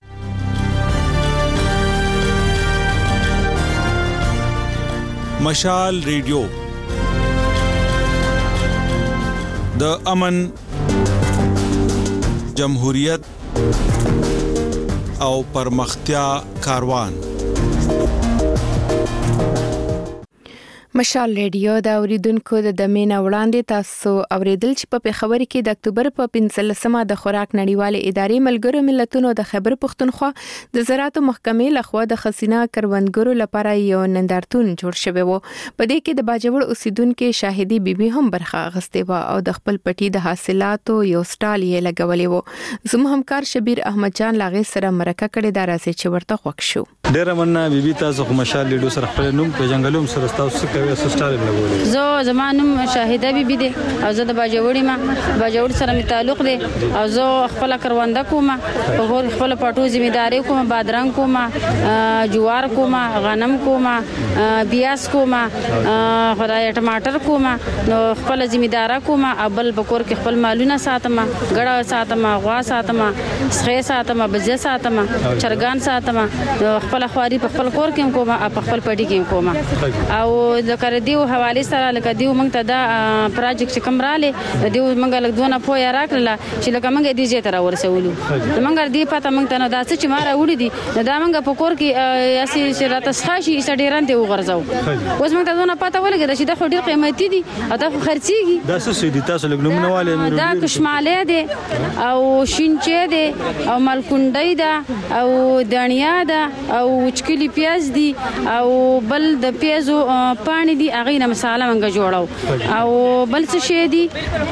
مشال ریډیو د امن جمهوریت او پرمختیا کاروان. مشال ریډیو دا اوریدونکو د دمینه وړاندې تاسو اوریدل چې په خبري کې د اکتوبر په 15مه د خوراک نړیوال ادارې ملګرو ملتونو د خیبر پښتونخوا د زراعت محکمې لخوا د خزینه کروندګرو لپاره یو نندارتون جوړ شوی وو. په دې کې د باجوړ اوسیدونکو شاهدي بیبي هم برخه اخیستې و او د خپل پټي د حاصلاتو یو سټال یې لګولې وو. زموږ همکار شبیر احمد جان لاغې سره مرکه کړې دا راځي چې ورته خوښ شو. ډېر مننه بیبي تاسو خو مشال ریډیو سره خپل نوم په جنگلوم سره تاسو زه زمانم شاهده بیبي دي او زه د باجوړي سره می تعلق دي او زه خپل کرونده کوم او خپل پټو ځمېداري کوم بادرنګ کوم جوار کوم غنم کوم بیاس کوم خدای ټماټر کوم نو خپل ځمېدارا کوم ابل بکور کې خپل مالونه ساتم غړا ساتم غوا ساتم سخه ساتم بزه ساتم چرګان ساتم خپل خواري په خپل کور کې کوم په خپل پټي کې کوم او ذکر دیو حواله سره لکه دیو مونږ ته دا پروجیکټ کوم رااله دیو مونږ له دونه پویا راکړه چې لکه مونږ دې زه تر ورسولو مونږ دې پته مونږ ته نه دا چې ماره وړي دي دا مونږ په کور کې اسی چې راته خاصي سړيران ته وغورځاو اوس مونږ ته دونه پته ولګي چې دا خو ډیر قیمتي دي او دا خو خرڅيږي دا څه دي تاسو لګنومونه والے دا کشماله دي او شینچه دي او ملکونډي ده او دنیا ده او وچکلی پیاز دي او بل د پیازو پانی دي اغه نه مصالحه منګه جوړاو او بل څه شي دي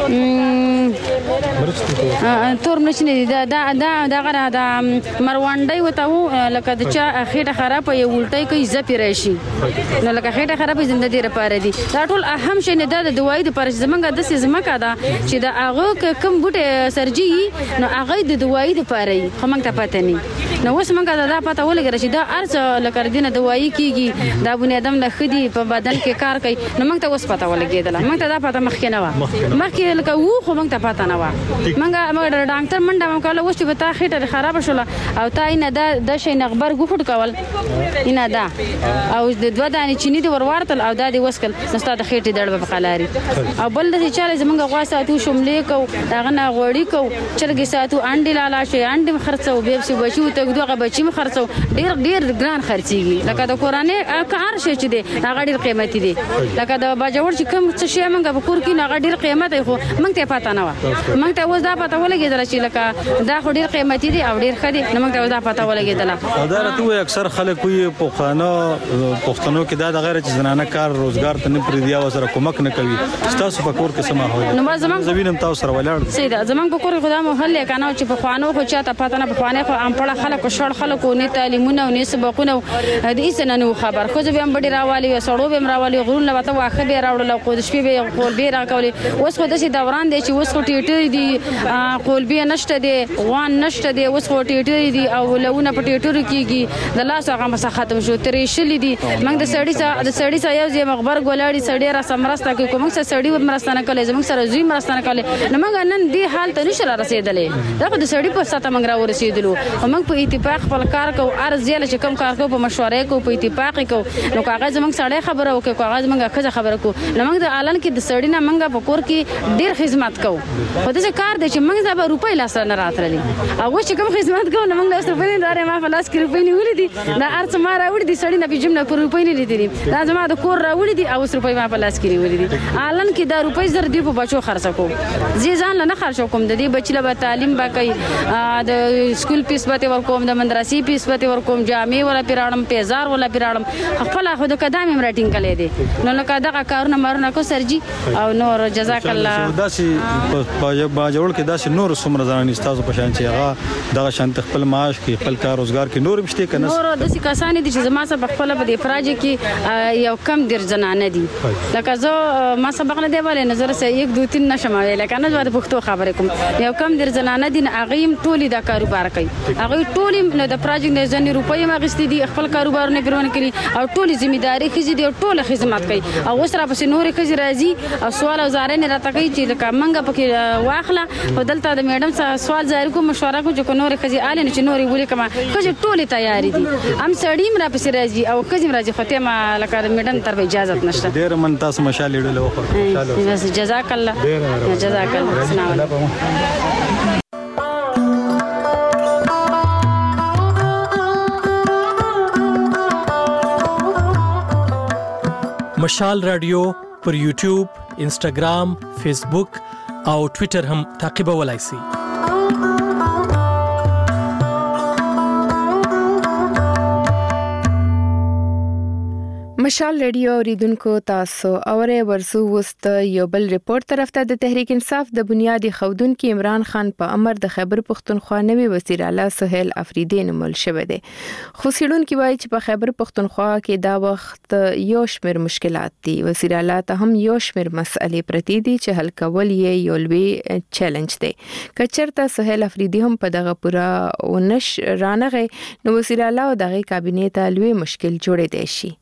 تور مرچ نه دا غره دا مروانډي وته لکه د چا خېټه خراب یو ولټي کوي زپی راشي نو لکه خېټه خراب زندګي لپاره دي دا ټول اهم شي نه د دوايي د پر زمنګ د سیمه دا چې دا هغه کم بوټه سرجي نو هغه د دوايي لپاره خو موږ ته پته نه نو اوس موږ دا پته ولګره چې دا ارڅ لکه دینه دوايي کیږي دا بنی ادم د خدي په بدن کې کار کوي نو موږ ته اوس پته ولګیدل موږ ته دا پته مخکې نه و مخکې لکه وو خو موږ ته پته نه و موږ ډاکټر منډه مو کاله اوس چې تا خېټه خراب شوله او تا نه د شي نغبر ګوفټ کول نه دا او د دوه دانې چینی دی ورورتل او دا دی وسکل نستا د خېټې دړ په خلاري او بل د چاله زمونږ غوا ساتو شملې کو داغه نه غوړی کو چرګي ساتو انډي لالا شي انډي خرڅو به سي بچو ته دوغه بچي خرڅو ډیر ګران خرڅيږي لکه د کورانه کار شي چې دی هغه ډیر قیمتي دي لکه د باجوړ چې کوم څه شي موږ په کور کې هغه ډیر قیمت دی خو موږ ته پته نه و موږ ته اوس دا پته ولګیدل چې لکه دا خو ډیر قیمتي دي او ډیر خدي نو موږ ته دا پته ولګیدل دا راته اکثر خلک وي په پښتنو کې دا د غیر چې زنانه کار روزګار ته نه پریدیا وسره کومک نه کوي تاسو په کور کې سما هوي نو زمینم تاسو سره ولاړ سیدا زمون په کور خدای مو هله کنه چې په خوانو خو چاته پته نه په خوانه خو ام پړه خلک شړ خلکو نه تعلیمونه او نه سبقونه د ایسنه نو خبر خو به هم بډی راوالي سړو به راوالي غرون له وته واخه به راوړل او د شپې به قول به راکولې اوس خو د سي دوران دی چې اوس خو ټیټری دي قول به نشته دي غوان نشته دي اوس خو ټیټری دي او لونه په ټیټری کیږي د لاس هغه مسه ختم شو ترې شلې دي موږ د سړی سره یو ځای مخبر ګولړی سړی را سمرسته کوي کوم څه سړی مرستانه کوي زموږ سره زوی مرستانه کوي نو موږ نن دې حال ته نشو رسیدلې دا خو د سړی په ساته موږ را ورسېدلو موږ په اتفاق خپل کار کو ارزیل چې کوم کار کو په مشورې کو په اتفاق کو نو کاغذ موږ سړی خبره وکړو کاغذ موږ خزه خبره کو نو موږ د اعلان کې د سړی نه موږ په کور کې ډیر خدمت کو خو د کار د چې موږ د روپۍ لاس نه راتللې او چې کوم خدمت کو نو موږ لاس روپۍ نه راځي ما فلاس کې روپۍ نه ولې دي دا ارڅ ما راوړي دي سړی نه په جمله پر روپۍ نه لیدلې دا زما د کور راوړي دي او روپۍ ما فلاس کې ولې دي اعلان کې دا روپۍ زر دی په بچو خرڅ کو زی ځان نه خرڅ کوم د دې بچی له تعلیم با کوي د سکول فیس به ورکوم د مدرسې فیس به ورکوم جامع ولا پیراړم پیزار ولا پیراړم خپل خو د قدم راټینګ کړي دي نو لکه دا کارونه مارونه کو سرجي او نور جزاک الله داسې په جوړ کې داسې نور څومره ځان استاد په شان چې هغه دغه شانت خپل معاش کې خپل کار روزګار کې نور مشته کنه نور داسې کسان دي چې زما سره خپل په دې فراج کې یو کم در زنانه دي لکه زه ما سبق نه دی ولې نظر سه 1 2 3 نشم ویل کنه زه د پښتو خبرې کوم یو کم در زنانه دي اغیم ټولي دا کاروبار کوي هغه ټولي د پروژې نه ځنې روپۍ مغستې دي خپل کاروبارونه ګرون کړي او ټولي ځمېداري خزي دي او ټول خدمت کوي او اوس را پسې نور خزي راځي او سوال او زارې نه راته کوي چې لکه منګه پکې واخله په دلته د میډم سره سوال زاري کوم مشوره کوم چې نور خزي آل نه چې نور ولي کما خزي ټولي تیاری دي ام سړیم را پسې راځي او خزي راځي خته ما لکه میډم تر اجازه نشته ډېر من تاسو مشال لیدل وخت جزاک الله جزاک الله السلام علیکم مشال رادیو پر یوټیوب، انسټاګرام، فیسبوک او ټوئیټر هم تعقیبولای شئ. مشال ریډیو اوریدونکو تاسو اوره ورسو وست یو بل ریپورت طرف ته د تحریک انصاف د بنیادی خودونکو عمران خان په امر د خیبر پختونخوا نوی وزیر اعلی سهیل افریدی نمول شوه دی. خو سیډونکو وایي چې په خیبر پختونخوا کې دا وخت یو شمېر مشکلات دي. وزیر اعلی ته هم یو شمېر مسئلې پرتی دي چې حل کول یې یو لوی چیلنج دی. کچرته سهیل افریدی هم په دغه پورا ونش رانغه نو وزیر اعلی او دغه کابینه ته لوی مشکل جوړې دی شي.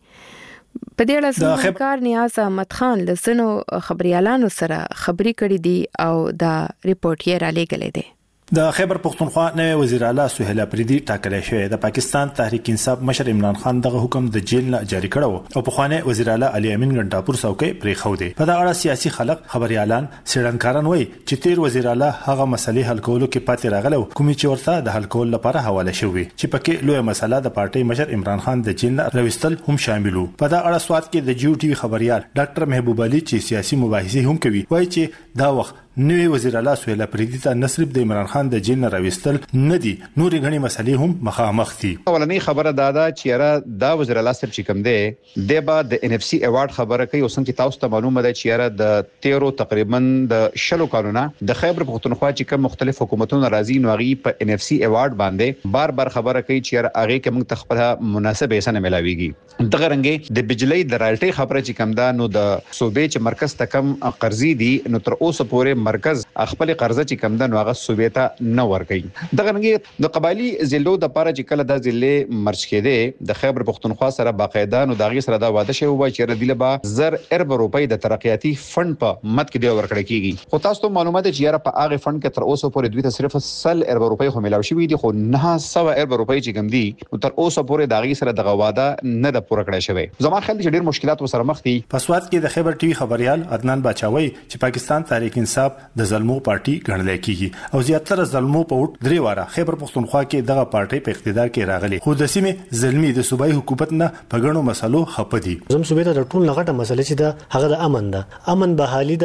په دې اړه سمکار نیاز احمد خان لسنو خبريالانو سره خبري کړې دي او دا ریپورت یې را لېږلې دی. د خیبر پختونخوا نوی وزیر اعلی سهیل افریدی ټاکل شوی. د پاکستان تحریک انصاف مشر عمران خان دغه حکم د جیل نه جاری کړو او په خوانه وزیر اعلی علي امین ګنټاپور څوکۍ پرې خو دی. په دا اړه سیاسي خلک خبريالان سیړنکاران وایي چې تیر وزیر اعلی هغه مسلې حل کولو کې پاتې راغلو کومې چې ورته د حل کول لپاره حواله شوی چې پکې لوی مسله د پارټي مشر عمران خان د جیل نه راوستل هم شاملو. په دا اړه سواد کې د جیو ټي وي خبريال ډاکټر محبوب علي چې سیاسي مباحثه هم کوي وایي چې دا وخت نوی وزیر اعلی سهیل افریدی ته نصرف د عمران خان د جیل نه راوستل نه دي، نورې غني مسلې هم مخامخ دي. اولنې خبره دا چې را دا وزیر اعلی سره چې کوم دی د با د ان اف سی ایوارډ خبره کوي او څنګه تاسو ته معلومه ده چې را د 13 تقریبا د شلو قانونا د خیبر پختونخوا چې کوم مختلف حکومتونو راځي نو غي په ان اف سی ایوارډ باندې بار خبره کوي چې را هغه کوم تخپله مناسب حصہ نه ملاويږي. دغه رنګه د بجلی د رالټي خبره چې کوم دا نو د صوبې چې مرکز ته کم قرضې دي نو تر اوسه پورې مرکز خپل قرضه چې کم ده نو هغه صوبې ته نه ورکړي. دغه رنګه د قبایلی ضلعو د پاره چې کله د ضلع مرچ کېده د خیبر پختونخوا سره باقاعده نو دغه سره دا واده شوی و چې ردیله با 1000 ارب روپۍ د ترقیاتی فند په مت کې دی ورکړی کیږي. خو تاسو ته معلومات چې یاره په هغه فند کې تر اوسه پورې دوی ته صرف 100 ارب روپۍ خو ملاوي شوی دي خو 900 ارب روپۍ چې کم دي نو تر اوسه پورې دغه سره دغه واده نه د پوره کړی شوی. زما خیال چې ډیر مشکلات وسره مخ دي. په سواد کې د خیبر ټي وي خبريال عدنان باچاوي چې پاکستان تحریک انصاف د ظلمو پارټي ګڼل کیږي او زیاتره ظلمو په وټ درې واره خیبر پختونخوا کې دغه پارټي په اقتدار کې راغلي خو د سیمې ظلمي د صوبایي حکومت نه په غنو مسلو خپدي. زم صوبې ته ټول لغټه مسله چې دا هغه د امن ده، امن بحالي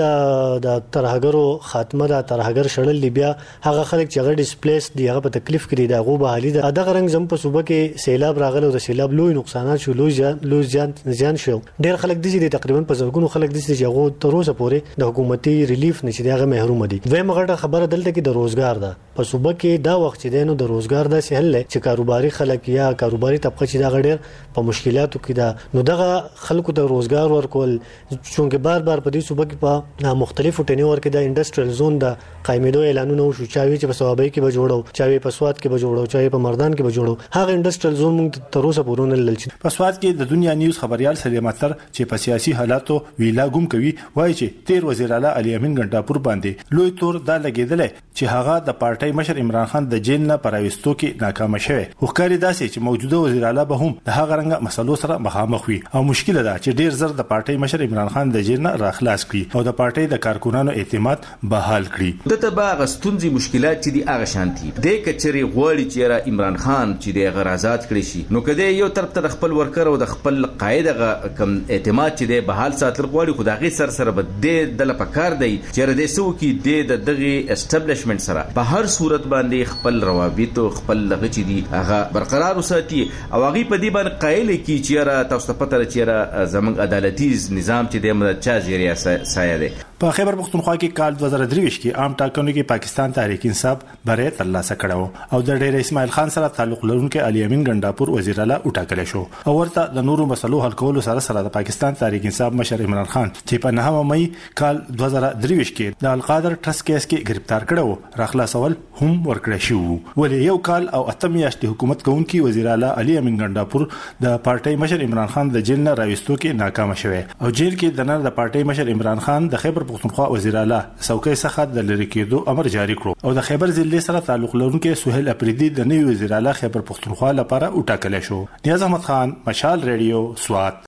د ترهګرو خاتمه ده، ترهګر شړل بیا هغه خلک چې هغه ډیسپلیس دي هغه په تکلیف کې دي دغه بحالي ده. دغه رنګ زم په صوبه کې سیلاب راغله او د سیلاب لوی نقصانات شو، لوی زیان شو. ډیر خلک دي چې تقریبا په زرګونو خلک دي چې هغه تر اوسه پورې د حکومتي ریلیف نشي دی هغه محروم دي. دویم غټه خبره دلته کې د روزګار ده. په صوبه کې دا وخت چې دینو د روزګار د سهل چې کاروباري خلک یا کاروباري طبقه چې دا غډیر په مشکلاتو کې ده نو دغه خلکو ته روزګار ورکول چونګې بار په دې صوبه کې په مختلفو ټینور کې د انډستریل زون د قائمېدو اعلانونه وشو، چاوي چې په صوابۍ کې به جوړو، چاوي په سواد کې به جوړو، چاوي په مردان کې به جوړو. هغه انډستریل زون موږ تر اوسه پورونه لچ. په سواد کې د دنیا نیوز خبريال سلیم اتر چې په سیاسي حالاتو ویلا ګم کوي وایي چې تیر وزیر اعلی علي امین ګنټاپور باندې لوی تور دا لګیدل چې هغه د پارټي مشر عمران خان د جیل نه پراوستو کې ناکام شوه. وکړی داسې چې موجوده وزیر اعلی به هم د هغه رنګ مسلو سره مخامخ وي او مشکل ده چې ډیر زر د پارټي مشر عمران خان د جیل نه راخلاص کړي او د پارټي د کارکونانو اعتماد بحال کړي. دته باغ ستونزې مشکلات چې دي هغه شانتي د کچري غوړي چې را عمران خان چې د غرازات کړی شي نو کده یو طرف ته خپل ورکر او د خپل قاعده کم اعتماد چې د بحال ساتل غوړي خدای سره به د پکار دی چې د سو کې د دغه اسټابلیشمنت سره په هر صورت باندې خپل روابط او خپل لغه چې دي هغه برقرار وساتي او هغه په دې باندې قایل کی چې را تاسو ته پته چې زمنګ عدالتي نظام چې د مدد چا ذریعہ سایه دی. په خیبر پختونخوا کې کال 2023 کې عام ټاکنو کې پاکستان تحریک انصاف بری ترلاسه کړو او د ډیر اسماعیل خان سره تعلق لرونکو علي امین ګنډاپور وزیر اعلی وټاکل شو او ورته د نورو مسلو حل کولو سره د پاکستان تحریک انصاف مشر عمران خان چې په 9 مې کال 2023 کې د القادر ټرست کیس کې گرفتار کړو راخلاصول هم ورکړی شو. ولې یو کال او 8 میاشتې حکومت کوونکی وزیر اعلی علي امین ګنډاپور د پارټي مشر عمران خان د جیل نه راوستو کې ناکام شوه او جیل کې د نن د پارټي مشر عمران خان د خیبر پختونخوا وزیر اعلی څوکۍ څخه د لری کېدو امر جاری کړو او د خیبر ضلع سره تعلق لرونکو سهیل افریدی د نوي وزیر اعلی خیبر پختونخوا لپاره وټاکل شو. نیاز احمد خان، مشال ریډیو، سوات.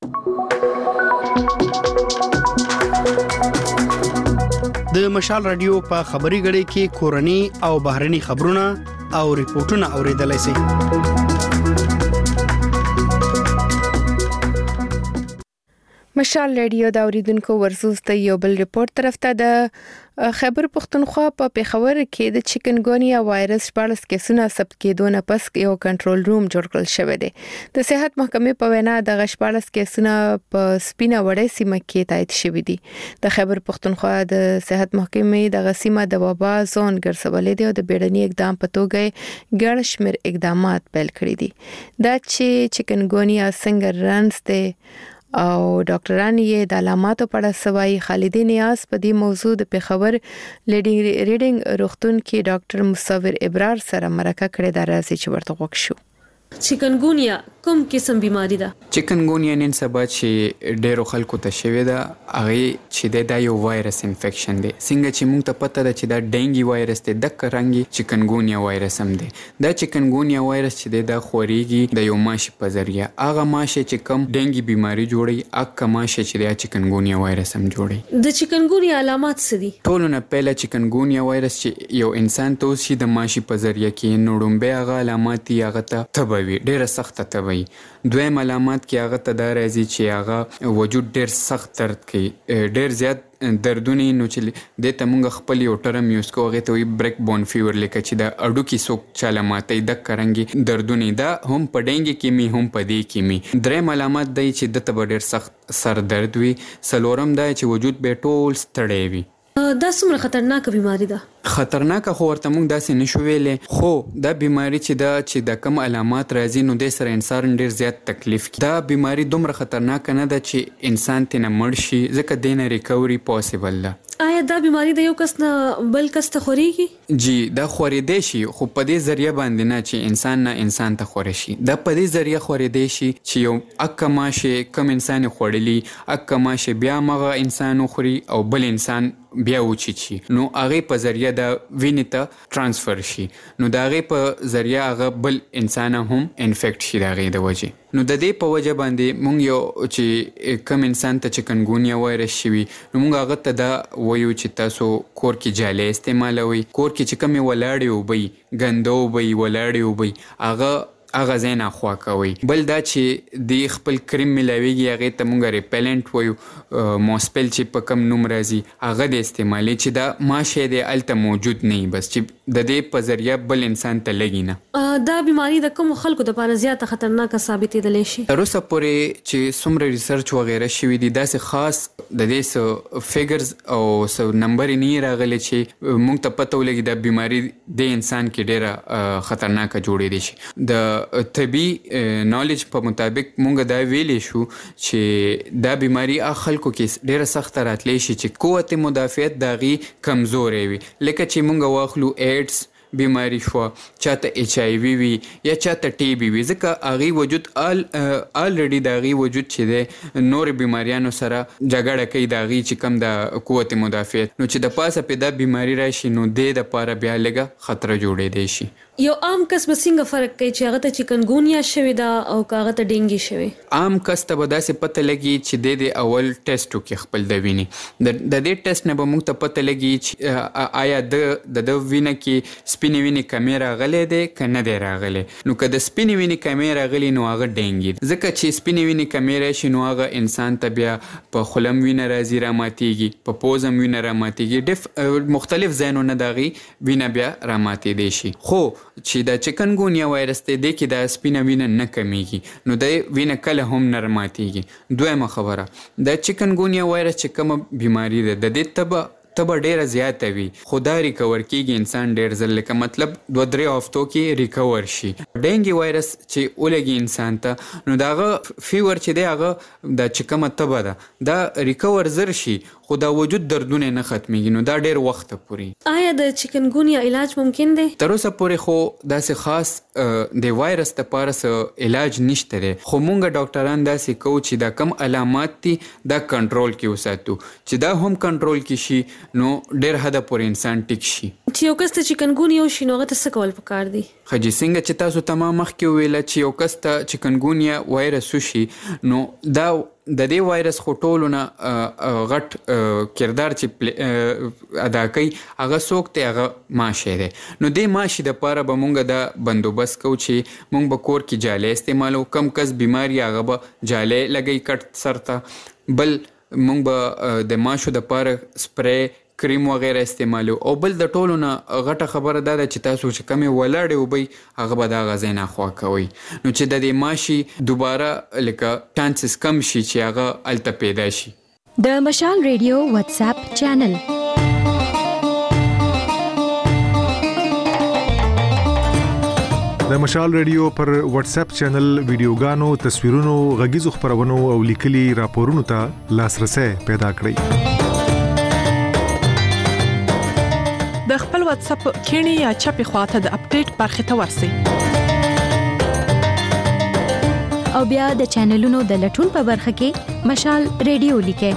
د مشال رادیو په خبري غړي کې کورني او بهرني خبرونه او ریپورتونه اوریدلای شئ. مشال رادیو دا اوریدونکو ورسوسته یو بل ریپورت طرف ته د خیبر پختونخوا په پیښور کې د چکن ګونیا وایرس 14 کیسونه ثبت کېدو نه پس یو کنټرول روم جوړ کړل شوی دی. د صحت محکمې په وینا د 14 کیسونه په سپینه وړې سیمه کې تایید شوی دي. د خیبر پختونخوا د صحت محکمې د غسیمه د وبا زون ګرځولې دی او د بیړني اقدام په توګه ګڼ شمېر اقدامات پیل کړي دي. دا چې چکن ګونیا څنګه رنس دی او ډاکټران یې د علاماتو په اړه سوای. خالدین نیاز په دې موضوع د پیښور ریډینګ روغتون کې ډاکټر مصور ابرار سره مرکه کړې ده. راځي چې ورته وښیو. چکن کوم قسم بیماری ده؟ چکن ګونیا نن سبا چې ډېرو خلکو ته شوی ده هغه چې دا یو وایرس انفیکشن دی. څنګه چې موږ ته پته ده چې دا ډینګي وایرس دی، د کرنګي چکن ګونیا وایرس هم دی. دا چکن ګونیا وایرس چې دا خوريږي د یو ماشي په ذریعہ. هغه ماشي چې کوم ډینګي بیماری جوړي، هغه ماشي چې دا چکن ګونیا وایرس هم جوړي. د چکن ګونیا علامات څه دي؟ ټول نه پهله چکن ګونیا وایرس چې یو انسان ته وشي د ماشي په ذریعہ کې نوړمبه هغه علامات هغه ته تبوي، ډېر سخت تبوي. دویم علامات کې هغه ته دا راځي چې هغه وجود ډېر سخت درد کوي، ډېر زیات دردونه، نو چې د ته مونږ خپل یو ټرم یوز کوو هغه ته وي بریک بون فیور، لکه چې د اډو کې څوک چاله ماتي د کرنګي دردونه. دا هم په ډینګي کې می هم په دې کې می. دریم علامات دی چې د ته ډېر سخت سر درد وي. څلورم دا چې وجود به ټول ستړی وي. دا څومره خطرناک بیماری ده؟ خطرناک خو ورته موږ داسې نشو ویلې، خو دا بیماری چې د کم علامات راځي نو د سره انسان ډیر زیات تکلیف کی. دا بیماری دومره خطرناک نه ده چې انسان ته نه مړ شي، ځکه دینه ریکوري پوسیبل ده. آیا دا بیماری د یو کس نه بل کس ته خوريږي؟ جی دا خورېدې شي، خو په دې ذریعہ باندې نه چې انسان نه انسان ته خوري شي. دا په دې ذریعہ خورېدې شي چې یو اکه ماشه کم انسان خورلي، اکه ماشه بیا مغه انسان خوري او بل انسان بیا وچی شي، نو هغه په ذریعہ د وینې ته ترانسفر شي، نو دا هغه په ذریعہ هغه بل انسان هم انفیکټ شي دا هغه د وجه. نو د دې په وجه باندې مونږ یو چې کم انسان ته چکن ګونیا وایرس شوی نو مونږ هغه ته دا وایو چې تاسو کور کې جاله استعمالوي. کور کې چې کم ولاړی وبي ګندو وبي ولاړی وبي هغه زینا خوا کوي. بل دا چې د خپل کریم ملاویږي هغه ته مونږ ریپلنټ وایو، موسپل چې په کم نوم راځي هغه د استعمالي چې دا ماشه د الته موجود نه، بس چې د دې په ذریعہ بل انسان ته لګي نه. دا بیماری د کوم خلکو د لپاره زیاته خطرناک ثابتېدل شي؟ تر اوسه پورې چې څومره ریسرچ وغیرہ شوی دي داسې خاص د دې سو فیګرز او سو نمبر نه راغلي چې مونږ ته پته ولګي دا بیماری د انسان کې ډیره خطرناک جوړې دي شي. د طبي نالج په مطابق مونږ دا ویلې شو چې دا بیماری خلکو کې ډیره سخت راتلی شي چې قوت مدافعت داغي کمزورې وي، لکه چې مونږ واخلو ایډز بیماری شو، چاته ایچ آی وی وی یا چاته ټی بی وی، ځکه هغه وجود الریډي داغي وجود چې د نور بیماریانو سره جګړه کوي داغي چې کم د قوت مدافعت، نو چې د پاسه په دا بیماری راشي نو د لپاره بیا لګه خطر جوړې دی شي. یو عام کس به څنګه فرق کوي چې هغه ته چکن ګونیا شوی دا او هغه ته ډینګي شوی؟ عام کس ته به داسې پته لګي چې د اول ټیسټ وکړي خپل د وینې، د دې ټیسټ نه به موږ ته پته لګي چې آیا د وینې کې سپینې وینې کمې راغلې دی که نه دی راغلی. نو که د سپینې وینې کمې راغلي نو هغه ډینګي، ځکه چې سپینې وینې کمې راشي نو هغه انسان ته بیا په خولم وینه راځي راماتېږي، په پوزم وینه راماتېږي، مختلف ځایونو نه د هغې وینه بیا راماتېدی شي. خو چې د چکن ګونیا وایرس دی د کې د سپینه وینه نه کمیږي، نو د وینه کله هم نه راماتېږي. دویمه خبره د چکن ګونیا وایرس چې کومه بیماری ده د دې تبه ډیره زیاته وي، خو دا ریکور کیږي انسان ډیر ځل، لکه مطلب 2-3 هفتو کې ریکور شي. ډینګي وایرس چې ولګي انسان ته نو داغه فیور چې دی هغه د چکمه تبه ده دا ریکور زر شي، خو دا وجود دردونه نه ختميږي، نو دا ډیر وخت پورې. آیا د چکن ګونیا علاج ممکن دی؟ تر اوسه پورې خو داسې خاص د وایرس لپاره علاج نشته دی، خو مونږ ډاکټران داسې کوو چې دا کم علامات دي دا کنټرول کې وساتو، چې دا هم کنټرول کې شي نو ډیر حد پورې انسان ټیک شي. چې یو کس ته چکن ګونیا وشي نو هغه ته څه کول پکار دي؟ خجی څنګه چې تاسو تمام مخکې ویل چې یو کس ته چکن ګونیا وایرس وشي نو دا د دې وایرس خو ټولو نه غټ کردار چې ادا کوي هغه څوک دی هغه ماشه دی. نو دې ماشي دپاره به مونږ دا بندوبست کوو چې مونږ به کور کې جاله استعمالو، کم کس بیماری هغه به جاله لګوي کټ سر ته، بل مونږ به د ماشو د پاره سپری کریم وغیره استعمالو او بل د ټولو نه غټه خبره دا ده چې تاسو چې کمې ولاړې وبئ هغه به د هغه ځای نه خوا کوئ نو چې د دې ماشي دوباره لکه چانسز کم شي چې هغه هلته پیدا شي. د مشال ریډیو واتساپ چینل د مشال ریډیو پر واتس اپ چینل ویډیوګانو، تصویرونو، غږیزو خبرونو او لیکلي راپورونو ته لاسرسي پیدا کړئ. د خپل واتس اپ کینی یا چپی خواته د اپډیټ برخه ته ورسئ. او بیا د چینلونو د لټون په برخه کې مشال ریډیو لیکئ.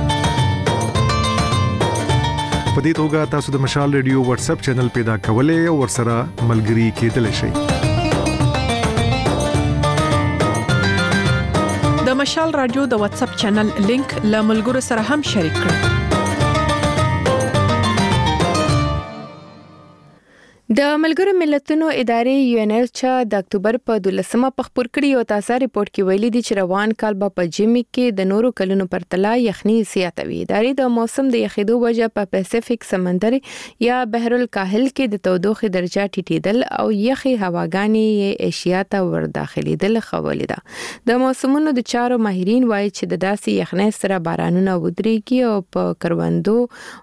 په دې توګه تاسو د مشال ریډیو واتس اپ چینل پیدا کولای او ورسره ملګري کېدلی شئ. د مشال رادیو د واتس اپ چینل لینک له ملګرو سره هم شریک کړئ. د ملګرو ملتونو ادارې UNOCHA د اکتوبر په 12مه په خبر کړی او تاسو ریپورت کې ویلي دي چې روان کال په جمی کې د نورو کلونو پرتله یخني زیاتوي. ادارې د موسم د یخېدو وجه په پیسفیک سمندر یا بحر الکاهل کې د تودوخې درجه ټیټېدل او یخي هواګانې ایشیا ته ورداخلېدل خولې ده. د موسمونو د چارو ماهرین وایي چې د داسې یخنۍ سره بارانونه ودرېږي او په کروندو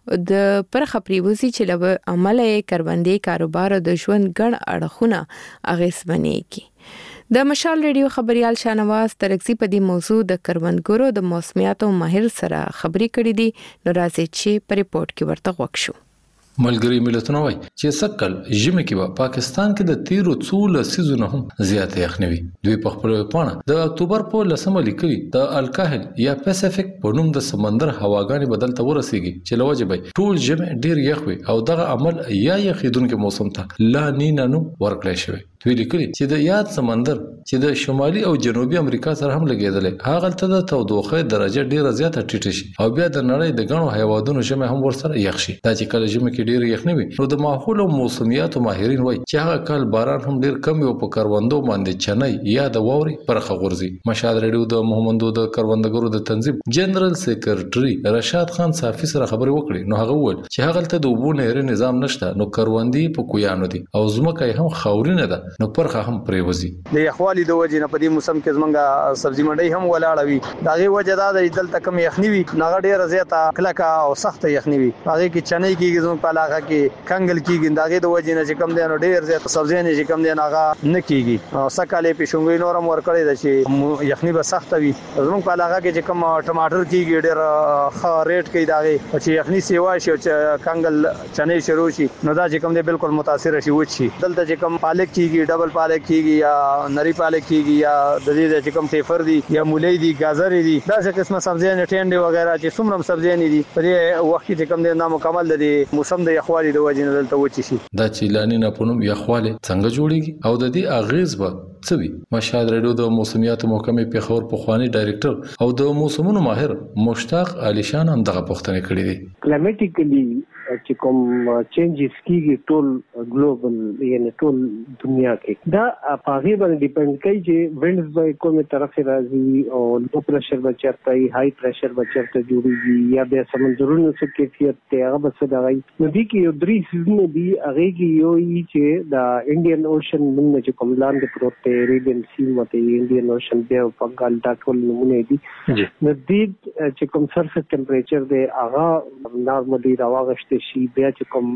د پرخه پریوزي چې له عمله کروندې کاروبار د ژوند ګڼ اړخونه اغیزمنېږي. د مشال ریډیو خبريال شانواز ترکسی په دې موضوع د کروندګرو د موسمیاتو ماهر سره خبري کړې دي. نو راځي چې په ریپورت کې ورته وښیو. ملګری ملتونه وایي چې سکل ژمي کې په پاکستان کې د 13 لسیزونه هم زیاته یخني وي. دوی په خپل پاڼه د اکتوبر په 10مه لیکي د الکاهل یا پیسفیک په نوم د سمندر هواګانې بدل ته ورسیږي چې لوجبې ټول ژمي ډیر یخ وي او دغه عمل یا یخیدونکو موسم ته لا نینا نو ورکړی شوی. دوی لیکلي چې د یاد سمندر چې د شمالي او جنوبي امریکا سره هم لګیدل هغه ته د تودوخه درجه ډیره زیاته ټیټه شي او بیا د نړۍ د غنو حیواناتو ژمي هم ورسره یخ شي. دا چې کله ژمي کې ډیر یخني وي نو د ماحول او موسمیاتو ماهرین وایي چې هغه کال باران هم ډیر کم او په کروندو باندې چنای یا د ووري پرخه غورځي. مشال ریډیو د محمدو د کروندګرو د تنظیم جنرال سیکریټري رشاد خان صافي سره خبري وکړي. نو هغه وویل چې هغه ته د وبو نهري نظام نشته نو کروندي په کویانو دي او زمکه هم خاورینه ده نو پرخه هم پریوزي. د یخوالي د وجې نه په دې موسم کې زمونږه سبزی منډي هم ولاړه وي. داغه وجه دا د دلته کم یخني وي نغه ډیره زیاته کلکه او سخت یخني وي. هغه کې چنای کېږي زموږ په علاقه کې کنګل کېږي. داغه د وجې نه چې کم دی نو ډیر زیات سبزی نه چې کم دی هغه نه کېږي. او سکهاله په شونګوي نورم ور کړی د چې یخني به سخت وي. زموږ په علاقه کې چې کم ټماټر کېږي ډیر ښه ریټ کوي. داغه چې یخني سیوا شي چې کنګل چنای شروع شي نو دا چې کم دی بالکل متاثر شي وچی. دلته چې کم پالک کېږي ډبل پالک کېږي یا نری پالک کېږي یا د دې چې کوم تیفر دي یا مولای دي گازر دي دا څه قسمه سبزیان ټینډي وغیرہ چې څومره سبزیان دي په دې وخت کې کوم دي نامکمل دي موسم د یخوالي د وجې نه دلته وچی شي. دا چې لانی نه پونم یخواله څنګه جوړیږي او د دې اغیز به څه وي. مشال ریډیو د موسمیاتو محکمې پیښور پخوانی ډایریکټر او د موسمونو ماهر مشتاق علي شان هم دغه پوښتنه کړې دي. کلایمټیکلی چې کوم چینجز کیږي ټول ګلوبل یعنی ټول دنیا کې دا په هغه باندې ډیپند کوي چې وینډز به کومه طرف راځي او لو پرشر به چیرته های پرشر به چیرته جوړیږي یا به سمندرونو څخه کیفیت ته هغه به څه دی. نو دي کې یو درې سیزونه دي هغه کې یو چې د انډین اوشن موږ چې کوم لاندې پروت دی ریډین سی مته انډین اوشن به په ګال دا ټول نمونه دي. نو دې چې کوم سرفیس ټمپریچر دی هغه نارمالي راوغشته شي. بیا چې کوم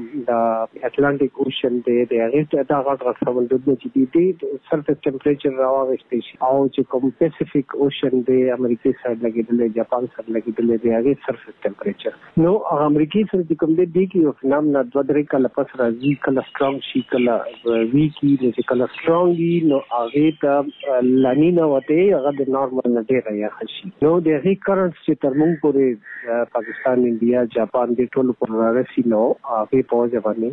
د اټلانټیک اوشن دی د هغه دا غټ سمندرونه چې دي سرفیس ټمپریچر راوغشته شي او چې کوم پیسفیک اوشن دی امریکای سره لګیدل جاپان سره لګیدل دی هغه سرفیس ټمپریچر نو امریکای سره چې کوم دی کې یو فنامنا د درې کله پس راځي کله سترونګ شي کله ویکی چې کله سترونګ نو هغه ته لانینا وته هغه د نارمل نه ډیر یا خشي. نو د هغه کرنټ چې تر موږ پورې پاکستان انډیا جاپان د ټولو پر راځي نو هغه په ځواني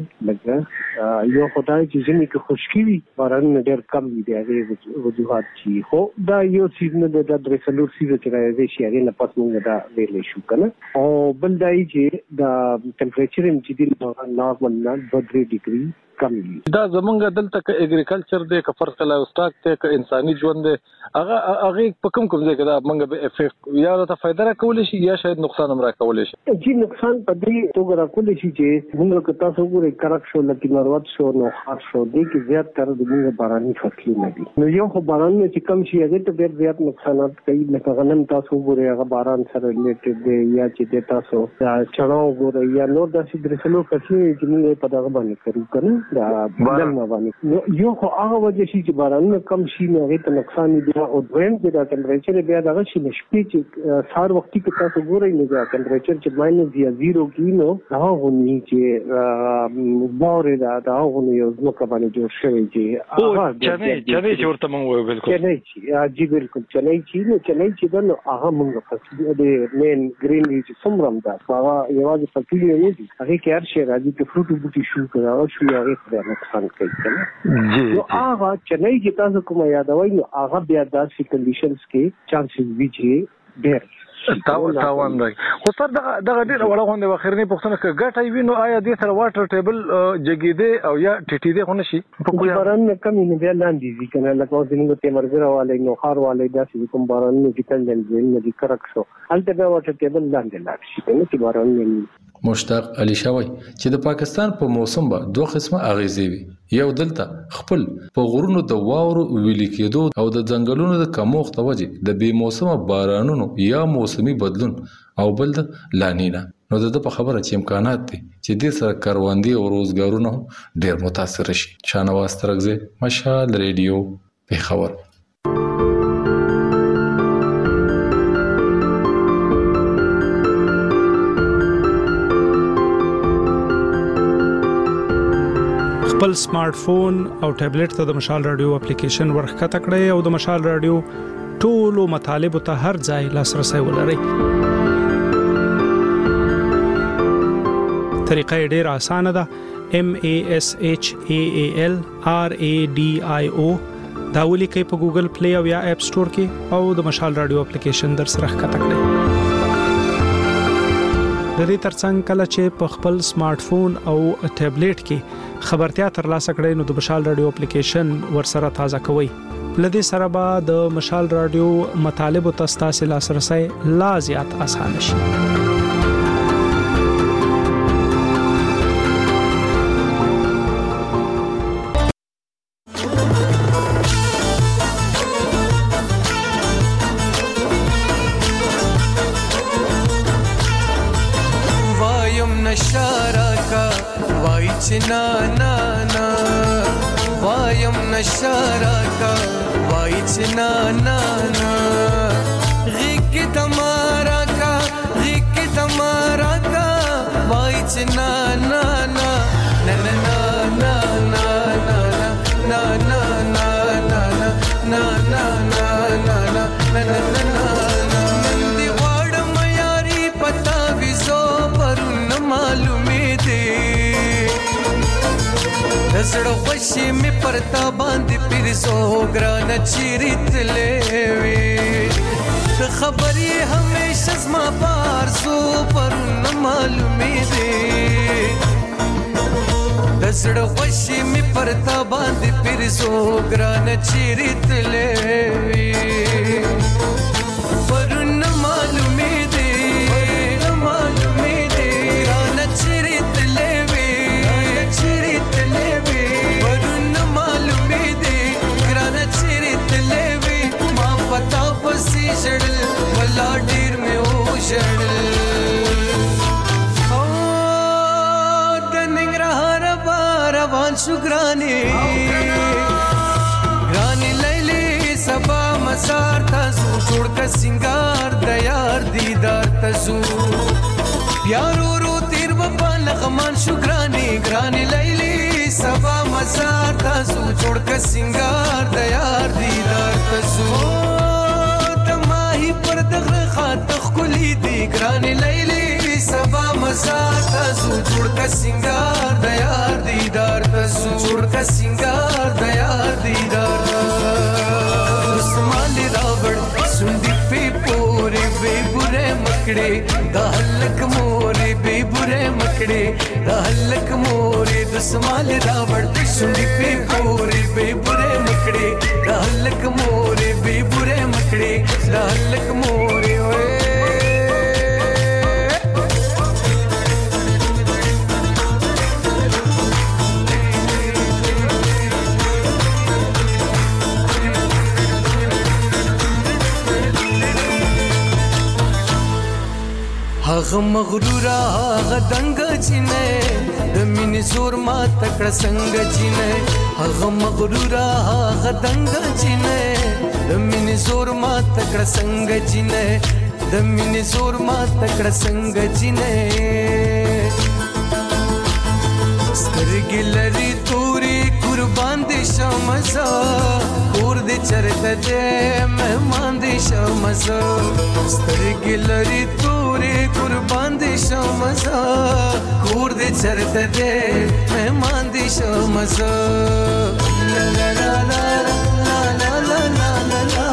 لګا یو خدای چې ځینې کې خشکی وي باران ډېر کم دي هغه وجوهات چې خو دا یو سیزن د درسلور سیزن چې راځي چې هغه نه پات موږ دا ویلې شو کنه او بل دای چې د ټمپریچر هم چې د نارمل نه 2-3 ډیګري کم دي. دا زمونږ دلته ک اګریکلچر دی ک فرض کله استاد ته ک انساني ژوند دی هغه په کوم ځای کې دا موږ به افیکټ یا ته فائدہ راکول شي یا شاید نقصان هم راکول شي. چې نقصان په دې توګه راکول شي چې موږ که تاسو وګورئ کرک شو لکه مروت شو نو خاص شو دې کې زیات تر د موږ باراني فصلونه دي. نو یو خو باران چې کم شي هغه ته ډېر زیات نقصانات کوي. لکه غنم تاسو وګورئ هغه باران سره ریلیټډ دی یا چې تاسو چړاو وګورئ یا نور داسې درسلو کسي چې موږ په دغه باندې کوي کنه دا بدل نه باندې یو خو هغه وجه شي چې باران کم شي نو هغه ته نقصان دی او دویم چې دا ټمپریچر بیا دغه شي نشپې چې سار وخت کې تاسو ګورئ نو دا ټمپریچر چې ماینس یا 0 کې نو دا غونی چې باره دا غونی یو ځکه باندې جوړ شوی چې هغه چنه چې ورته مونږ وایو بالکل چنه چې جی بالکل چنه چې دا نو هغه مونږ فصل د مین گرینری چې څومره دا هغه یوازې فصلي نه دي هغه کې هر شي راځي چې فروټ بوټي شو کړه شو هغه په نقصان کوي جی نو هغه چنه چې تاسو کوم یادوي نو هغه بیا داسې کنډیشنز کې چانسز وي چې ډېر تاوان راځي. خو سر دغه ډېر وړه غونډه واخرنی پښتنه کې ګټای وینو آیا دې سره واټر ټیبل جګیدې او یا ټټیدې خو نشي په کوم باران کم نه بیا لاندې ځي کنه لکه څنګه چې مرګره والے نو خار والے داسې کوم باران نه ځکل نه دي کرک شو هلته بیا واټر ټیبل لاندې لاړ شي نو چې باران نه. مشتاق علي شاوی چې د پاکستان په موسم به دوه قسمه اغیزې وي یو دلته خپل په غرونو د واورو ویلي کېدو او د ځنګلونو د کموخت وجې د بې موسمه بارانونو یا موسمي بدلون او بل د لانینا نو د په خبره چې امکانات دي چې د سره کاروندي او روزګارونه ډېر متاثر شي. شانواز ترغزه مشال ریډیو پیښور. خپل سمارټ فون او ټابلیټ ته د مشال رادیو اپلیکیشن ورخته کړئ او د مشال رادیو ټولو مطالب ته هر ځای لاسرسي ولرئ. طریقه ډېر اسانه ده. MASHAAL RADIO دا ولیکئ په ګوګل پلی او یا اپ سٹور کې او د مشال رادیو اپلیکیشن در سره ښکته کړئ. د دې ترڅنګ کله چې په خپل سمارټ فون او ټابلیټ کې خبرتیا ترلاسه کړئ نو د مشال رادیو اپلیکیشن ورسره تازه کوئ. لدې سره به د مشال رادیو مطالب او تاسو لاسرسي لا زیات آسان شي. ना ना ना वायम नशारा का वाइच ना ना ना गिक तमारा का वाइच ना ना ना ना ना ना ना ना ना ना ना ना ना ना ना ना ना ना नंदी वाड़ मयारी पता विजो पर न मालूमे दे زړه خوشي می پرتا باندې پیرسو ګران چیرت لوي خبري همیشه زما پارسو پر نه معلومي دي زړه خوشي می پرتا باندې پیرسو ګران چیرت لوي پر نه معلومي دي شړل ولا ډیر مې او شړل او د ننګرهار روان شو ګراني لیلی سبا مسار تاسو جوړ کا سنگار د یار دیدار تاسو پیارو رو تیر په لغمان شو ګراني لیلی سبا مسار تاسو جوړ کا سنگار د یار دیدار تاسو پر دغه خاطر خولي دي ګراني لیلی سبا مسار تاسو جوړ کا سنگار د یار دیدار تاسو جوړ کا سنگار د یار دیدار اسمان راوړ سندي په پورې به بره مکړې د هلک مورې به بره مکړې مکړې رالک مورې د سمال راوړ شونډې په پورې به بره مکړې رالک مورې به بره مکړې رالک مورې وې هغه مغرورا هغه دنګ چینه د مینې زور ما تکړه څنګه چینه هغه مغرورا هغه دنګ چینه د مینې زور ما تکړه څنګه چینه د مینې زور ما تکړه څنګه چینه سترګې لري توري قربان دي شمزه کور دې چرته دې مهمان دي شمزه سترګې لري توري قربان دي شمزه کور دې چرته دې مهمان دي شمزه لا لا لا لا لا لا لا لا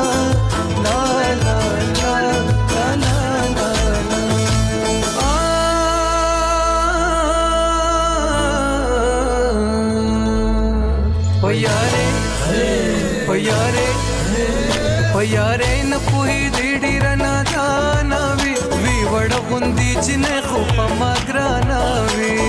یاره نه پوهې دې ډېر نه جانا وي وړه غوندې چې نه خو په ما ګرانه وي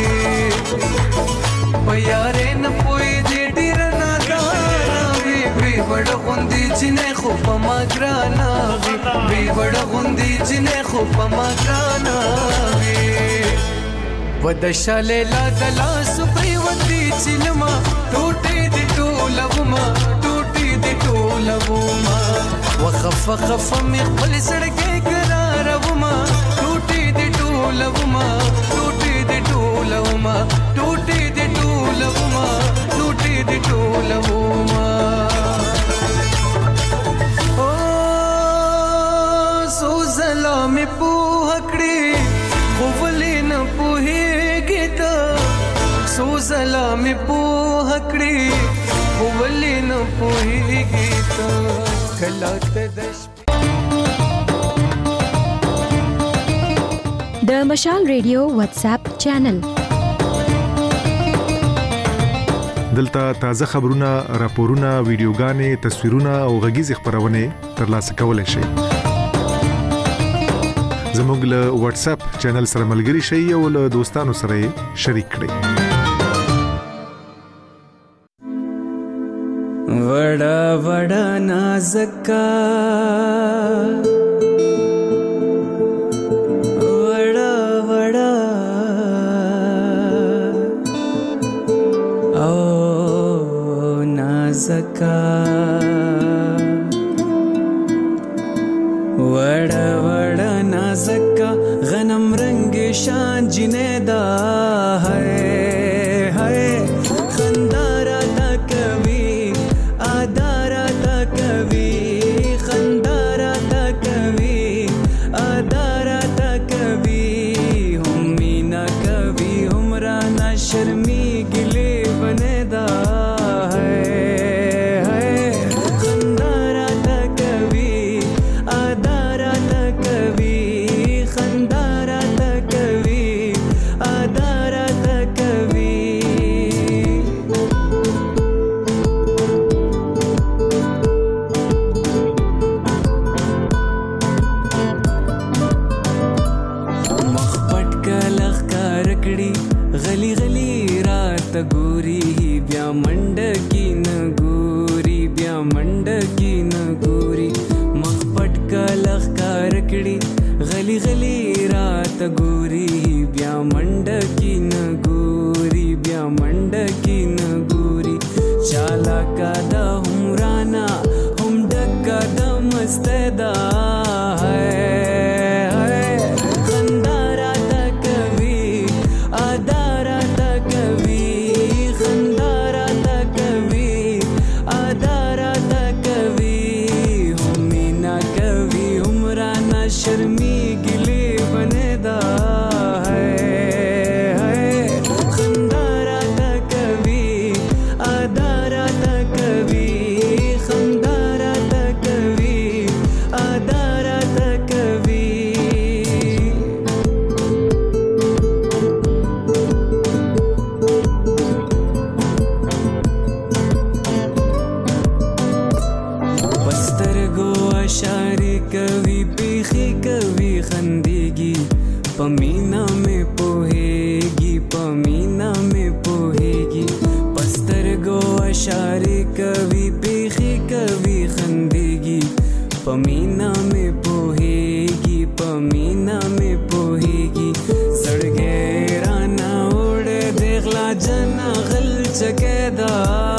یاره نه پوهې دې ډېر نه جانا وي وړه غوندې چې نه خو په ما ګرانه وي وړه غوندې چې نه خو په ما ګرانه وي ودشاله لا دلا سپریوتی چلما ټوټې دې ټولوما ټوټې دې ټولوما وخف خف مې خپل سړکې قراروما ټوټې دې ټولوما ټوټې دې ټولوما ټوټې دې ټولوما ټوټې دې ټولوما او سو زلام په هکړې خولې نه پوهېږي ته سو زلام په هکړې خولې نه پوهېږي ته د مشال ریډیو واتس اپ چینل دلته تازه خبرونه، راپورونه، ویډیوګانې، تصویرونه او غږیز خبرونه ترلاسه کولای شئ. زموږ له واتس اپ چینل سره ملګري شئ او له دوستانو سره شریک کړئ. وڑا وڑا نازکا وڑا وڑا او نازکا وڑا وڑا نازکا غنم رنگ شان جنیدا ہے खंदारा कभी पमीना में पोहेगी पमीना में पोहेगी पस्तर गो अशारे कभी पेखी कभी खंदेगी पमीना में पोहेगी पमीना में पोहेगी सड़गे राना उड़े देखला जना गल चकेदा